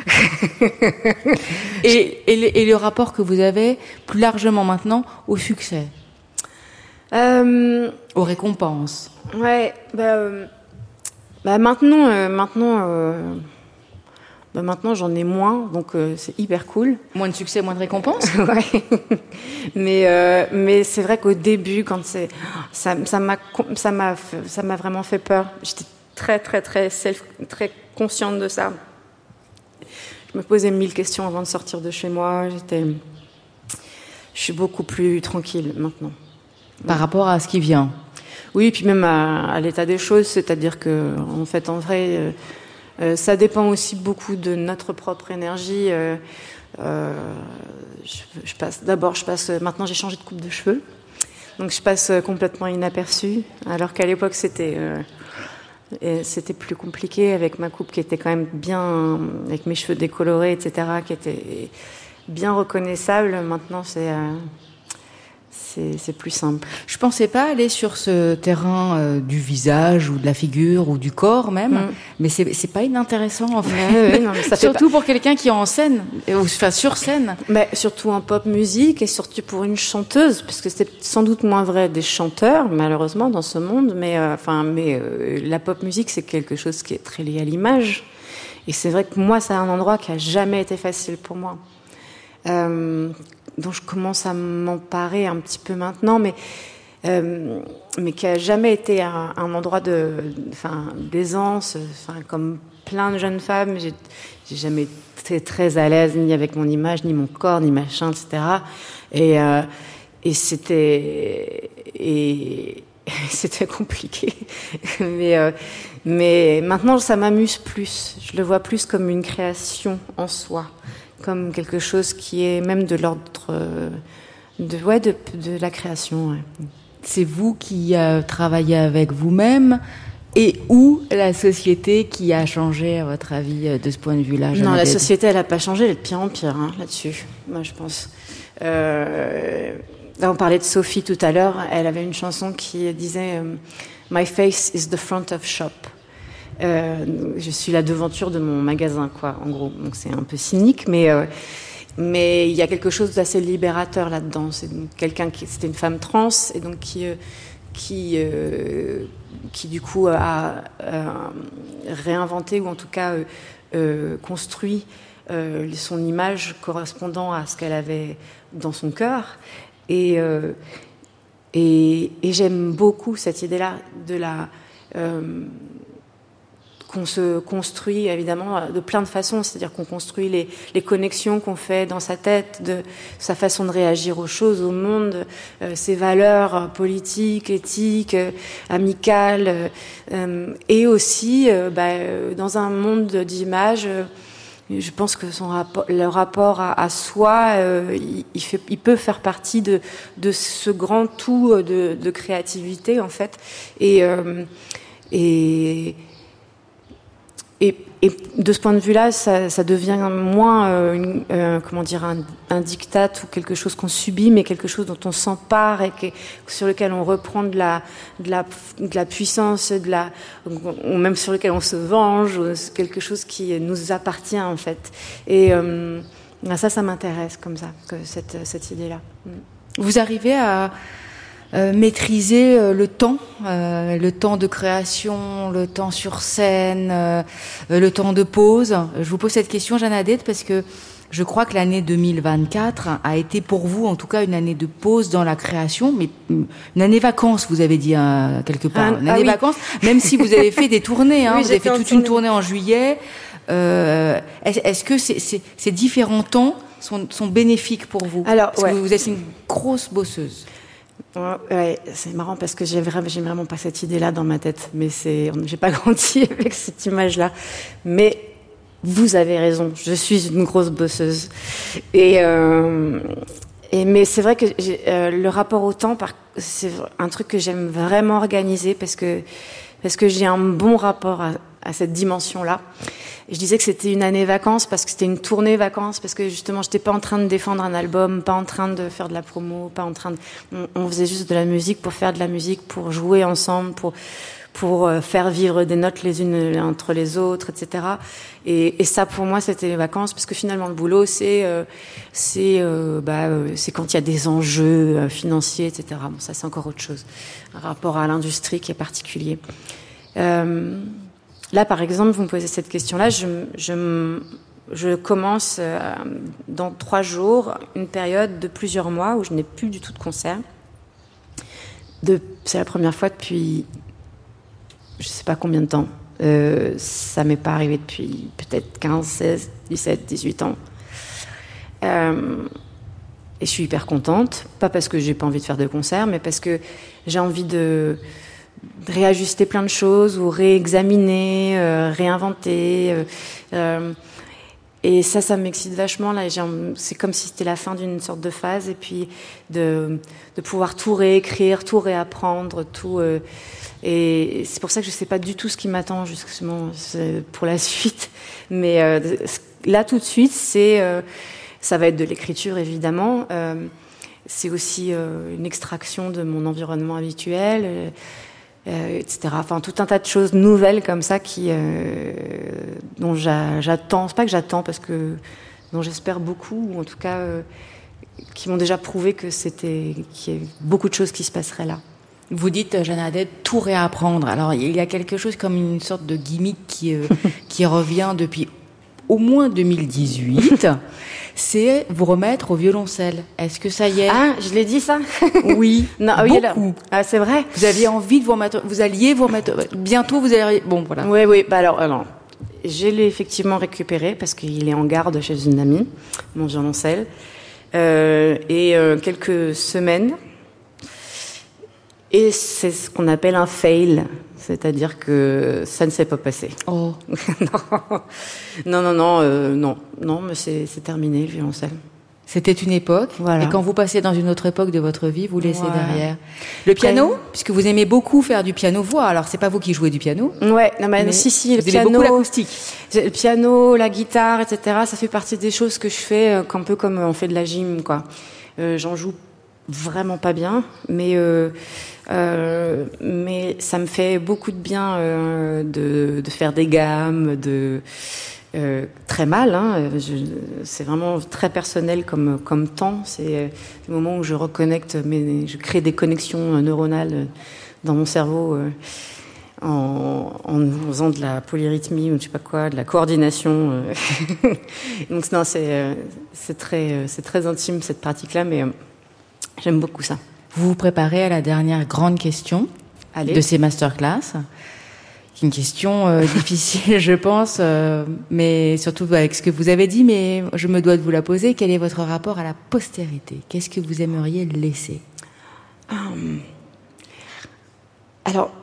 et, et, le, et le rapport que vous avez plus largement maintenant au succès, euh, aux récompenses. Ouais, bah, euh, bah maintenant, euh, maintenant, euh, bah maintenant j'en ai moins, donc euh, c'est hyper cool. Moins de succès, moins de récompenses. Ouais. mais euh, mais c'est vrai qu'au début, quand c'est ça, ça m'a ça m'a ça m'a vraiment fait peur. J'étais très très très self, très consciente de ça. Je me posais mille questions avant de sortir de chez moi. J'étais, je suis beaucoup plus tranquille maintenant. Par rapport à ce qui vient. Oui, puis même à, à l'état des choses, c'est-à-dire que, en fait, en vrai, euh, euh, ça dépend aussi beaucoup de notre propre énergie. Euh, euh, je, je passe, d'abord, je passe. Maintenant, j'ai changé de coupe de cheveux, donc je passe complètement inaperçue, alors qu'à l'époque, c'était. Euh, Et c'était plus compliqué avec ma coupe qui était quand même bien, avec mes cheveux décolorés, et cetera, qui était bien reconnaissable. Maintenant, c'est, euh, c'est, c'est plus simple. Je pensais pas aller sur ce terrain euh, du visage ou de la figure ou du corps même, mm. mais c'est, c'est pas inintéressant en fait. Ouais, ouais, non, mais ça surtout pas... pour quelqu'un qui est en scène, enfin sur scène. Mais surtout en pop musique et surtout pour une chanteuse, parce que c'est sans doute moins vrai des chanteurs malheureusement dans ce monde, mais euh, enfin, mais euh, la pop musique c'est quelque chose qui est très lié à l'image. et c'est vrai que moi, c'est un endroit qui a jamais été facile pour moi, euh, dont je commence à m'emparer un petit peu maintenant, mais euh, mais qui a jamais été un, un endroit de, enfin, d'aisance, enfin, comme plein de jeunes femmes, j'ai, j'ai jamais été très à l'aise ni avec mon image, ni mon corps, ni machin, et cetera. Et euh, et c'était et c'était compliqué, mais euh, mais maintenant ça m'amuse plus. Je le vois plus comme une création en soi, comme quelque chose qui est même de l'ordre de ouais de de la création. Ouais. C'est vous qui euh, travaillez avec vous-même et ou la société qui a changé à votre avis de ce point de vue-là? Non, la société elle n'a pas changé, elle est de pire en pire hein, là-dessus. Moi je pense. Euh, Là, on parlait de Sophie tout à l'heure. Elle avait une chanson qui disait euh, « My face is the front of shop ». Euh, je suis la devanture de mon magasin, quoi, en gros. Donc c'est un peu cynique, mais euh, mais il y a quelque chose d'assez libérateur là-dedans. C'est quelqu'un qui, c'était une femme trans, et donc qui euh, qui euh, qui du coup a euh, réinventé ou en tout cas euh, euh, construit euh, son image correspondant à ce qu'elle avait dans son cœur. Et, euh, et, et j'aime beaucoup cette idée-là de la euh, qu'on se construit évidemment de plein de façons, c'est-à-dire qu'on construit les, les connexions qu'on fait dans sa tête, de sa façon de réagir aux choses, au monde, euh, ses valeurs politiques, éthiques, euh, amicales, euh, et aussi euh, bah, dans un monde d'images. Euh, Je pense que son rapport, le rapport à, à soi, euh, il, il, fait, il peut faire partie de, de ce grand tout de, de créativité en fait, et, euh, et, et, et de ce point de vue-là, ça, ça devient moins, euh, une, euh, comment dire, un, un diktat ou quelque chose qu'on subit, mais quelque chose dont on s'empare et que, sur lequel on reprend de la, de la, de la puissance, de la, ou même sur lequel on se venge, ou quelque chose qui nous appartient en fait. Et euh, ça, ça m'intéresse comme ça, que cette, cette idée-là. Vous arrivez à Euh, maîtriser euh, le temps, euh, le temps de création, le temps sur scène, euh, le temps de pause. Je vous pose cette question, Jeanne Aded, parce que je crois que l'année deux mille vingt-quatre a été pour vous, en tout cas, une année de pause dans la création, mais une année vacances, vous avez dit hein, quelque part, ah, une année ah oui. vacances, même si vous avez fait des tournées, hein, oui, vous avez fait toute tournée. une tournée en juillet. Euh, est-ce, est-ce que ces, ces, ces différents temps sont, sont bénéfiques pour vous? Alors, parce ouais. que vous êtes une grosse bosseuse. Ouais, c'est marrant parce que j'ai vraiment, j'ai vraiment pas cette idée-là dans ma tête, mais c'est, j'ai pas grandi avec cette image-là. Mais vous avez raison, je suis une grosse bosseuse. Et, euh, et mais c'est vrai que j'ai, euh, le rapport au temps, par, c'est un truc que j'aime vraiment organiser parce que parce que j'ai un bon rapport à, à cette dimension-là. Je disais que c'était une année vacances parce que c'était une tournée vacances, parce que justement j'étais pas en train de défendre un album, pas en train de faire de la promo, pas en train de, on, on faisait juste de la musique pour faire de la musique, pour jouer ensemble, pour pour faire vivre des notes les unes entre les autres, et cetera. Et, et ça pour moi c'était les vacances, parce que finalement le boulot c'est euh, c'est euh, bah c'est quand il y a des enjeux financiers, et cetera. Bon ça c'est encore autre chose, un rapport à l'industrie qui est particulier. Euh, Là, par exemple, vous me posez cette question-là, je, je, je commence euh, dans trois jours une période de plusieurs mois où je n'ai plus du tout de concert. De, c'est la première fois depuis, je ne sais pas combien de temps. Euh, ça m'est pas arrivé depuis peut-être quinze, seize, dix-sept, dix-huit ans. Euh, et je suis hyper contente, pas parce que j'ai pas envie de faire de concert, mais parce que j'ai envie de réajuster plein de choses ou réexaminer, euh, réinventer. Euh, euh, et ça, ça m'excite vachement. Là, j'ai, c'est comme si c'était la fin d'une sorte de phase, et puis de, de pouvoir tout réécrire, tout réapprendre, tout. Euh, et c'est pour ça que je sais pas du tout ce qui m'attend justement pour la suite. Mais euh, là, tout de suite, c'est, euh, ça va être de l'écriture évidemment. Euh, c'est aussi euh, une extraction de mon environnement habituel. Euh, Euh, et cetera. Enfin, tout un tas de choses nouvelles comme ça qui, euh, dont j'a, j'attends, c'est pas que j'attends, parce que, dont j'espère beaucoup, ou en tout cas, euh, qui m'ont déjà prouvé que c'était, qu'il y a beaucoup de choses qui se passeraient là. Vous dites, Jeanne Aded, tout réapprendre. Alors, il y a quelque chose comme une sorte de gimmick qui, euh, qui revient depuis au moins deux mille dix-huit, c'est vous remettre au violoncelle. Est-ce que ça y est? Ah, je l'ai dit ça? Oui, non, beaucoup. Oui, là. Ah, c'est vrai? Vous aviez envie de vous remettre, vous alliez vous remettre, bientôt vous allez, bon, voilà. Oui, oui, bah alors, alors, je l'ai effectivement récupéré parce qu'il est en garde chez une amie, mon violoncelle. Euh, et euh, quelques semaines, et c'est ce qu'on appelle un fail, c'est-à-dire que ça ne s'est pas passé. Oh. non, non, non, euh, non, non, mais c'est, c'est terminé, le violoncelle. C'était une époque, voilà. Et quand vous passez dans une autre époque de votre vie, vous laissez voilà. derrière. Le piano, ouais. Puisque vous aimez beaucoup faire du piano-voix, alors c'est pas vous qui jouez du piano. Ouais, non, mais, mais si, si, le vous piano, aimez beaucoup l'acoustique. Le piano, la guitare, et cetera, ça fait partie des choses que je fais euh, un peu comme on fait de la gym, quoi. Euh, j'en joue vraiment pas bien, mais euh, euh, mais ça me fait beaucoup de bien euh, de, de faire des gammes, de Euh, très mal, hein. Je, c'est vraiment très personnel comme comme temps. C'est euh, le moment où je reconnecte, mes, je crée des connexions neuronales dans mon cerveau euh, en, en faisant de la polyrythmie ou je sais pas quoi, de la coordination. Euh. Donc non, c'est euh, c'est très c'est très intime cette pratique-là, mais euh, j'aime beaucoup ça. Vous vous préparez à la dernière grande question Allez. de ces masterclass. Une question euh, difficile, je pense, euh, mais surtout avec ce que vous avez dit, mais je me dois de vous la poser. Quel est votre rapport à la postérité? Qu'est-ce que vous aimeriez laisser? um, Alors,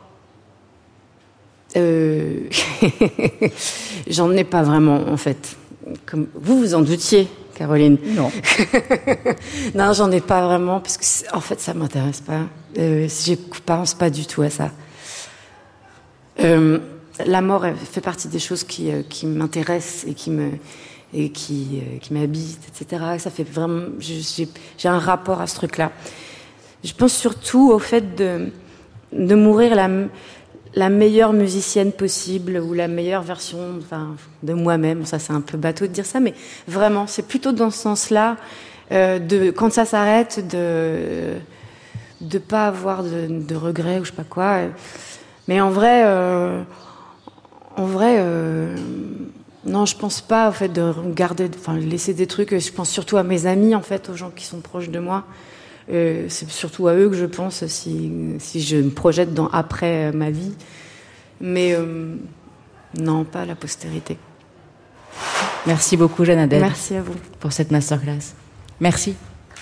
euh, j'en ai pas vraiment, en fait. Comme vous vous en doutiez, Caroline. Non. Non, j'en ai pas vraiment, parce que en fait, ça m'intéresse pas. Euh, je pense pas du tout à ça. Euh, la mort elle, fait partie des choses qui, euh, qui m'intéressent et qui me et qui, euh, qui m'habitent, et cetera. Ça fait vraiment, j'ai, j'ai un rapport à ce truc-là. Je pense surtout au fait de de mourir la la meilleure musicienne possible ou la meilleure version, enfin, de moi-même. Ça, c'est un peu bateau de dire ça, mais vraiment, c'est plutôt dans ce sens-là. Euh, de quand ça s'arrête, de de pas avoir de, de regrets ou je sais pas quoi. Mais en vrai, euh, en vrai, euh, non, je pense pas au fait de garder, enfin, laisser des trucs. Je pense surtout à mes amis, en fait, aux gens qui sont proches de moi. Euh, c'est surtout à eux que je pense si si je me projette dans après ma vie. Mais euh, non, pas à la postérité. Merci beaucoup, Jeanne Haddad. Merci à vous pour cette masterclass. Merci.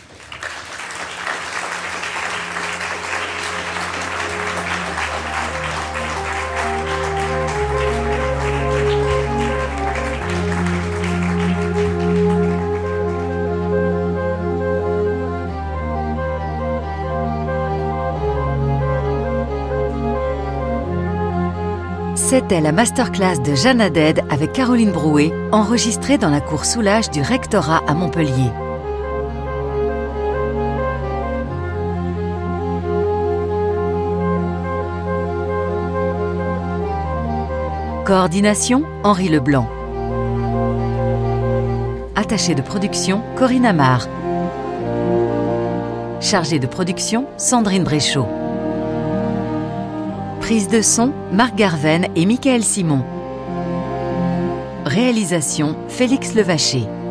C'était la masterclass de Jeanne Haddad avec Caroline Brouet, enregistrée dans la cour Soulages du rectorat à Montpellier. Coordination, Henri Leblanc. Attaché de production, Corinne Amar. Chargée de production, Sandrine Bréchot. Prise de son, Marc Garven et Michael Simon. Réalisation, Félix Levaché.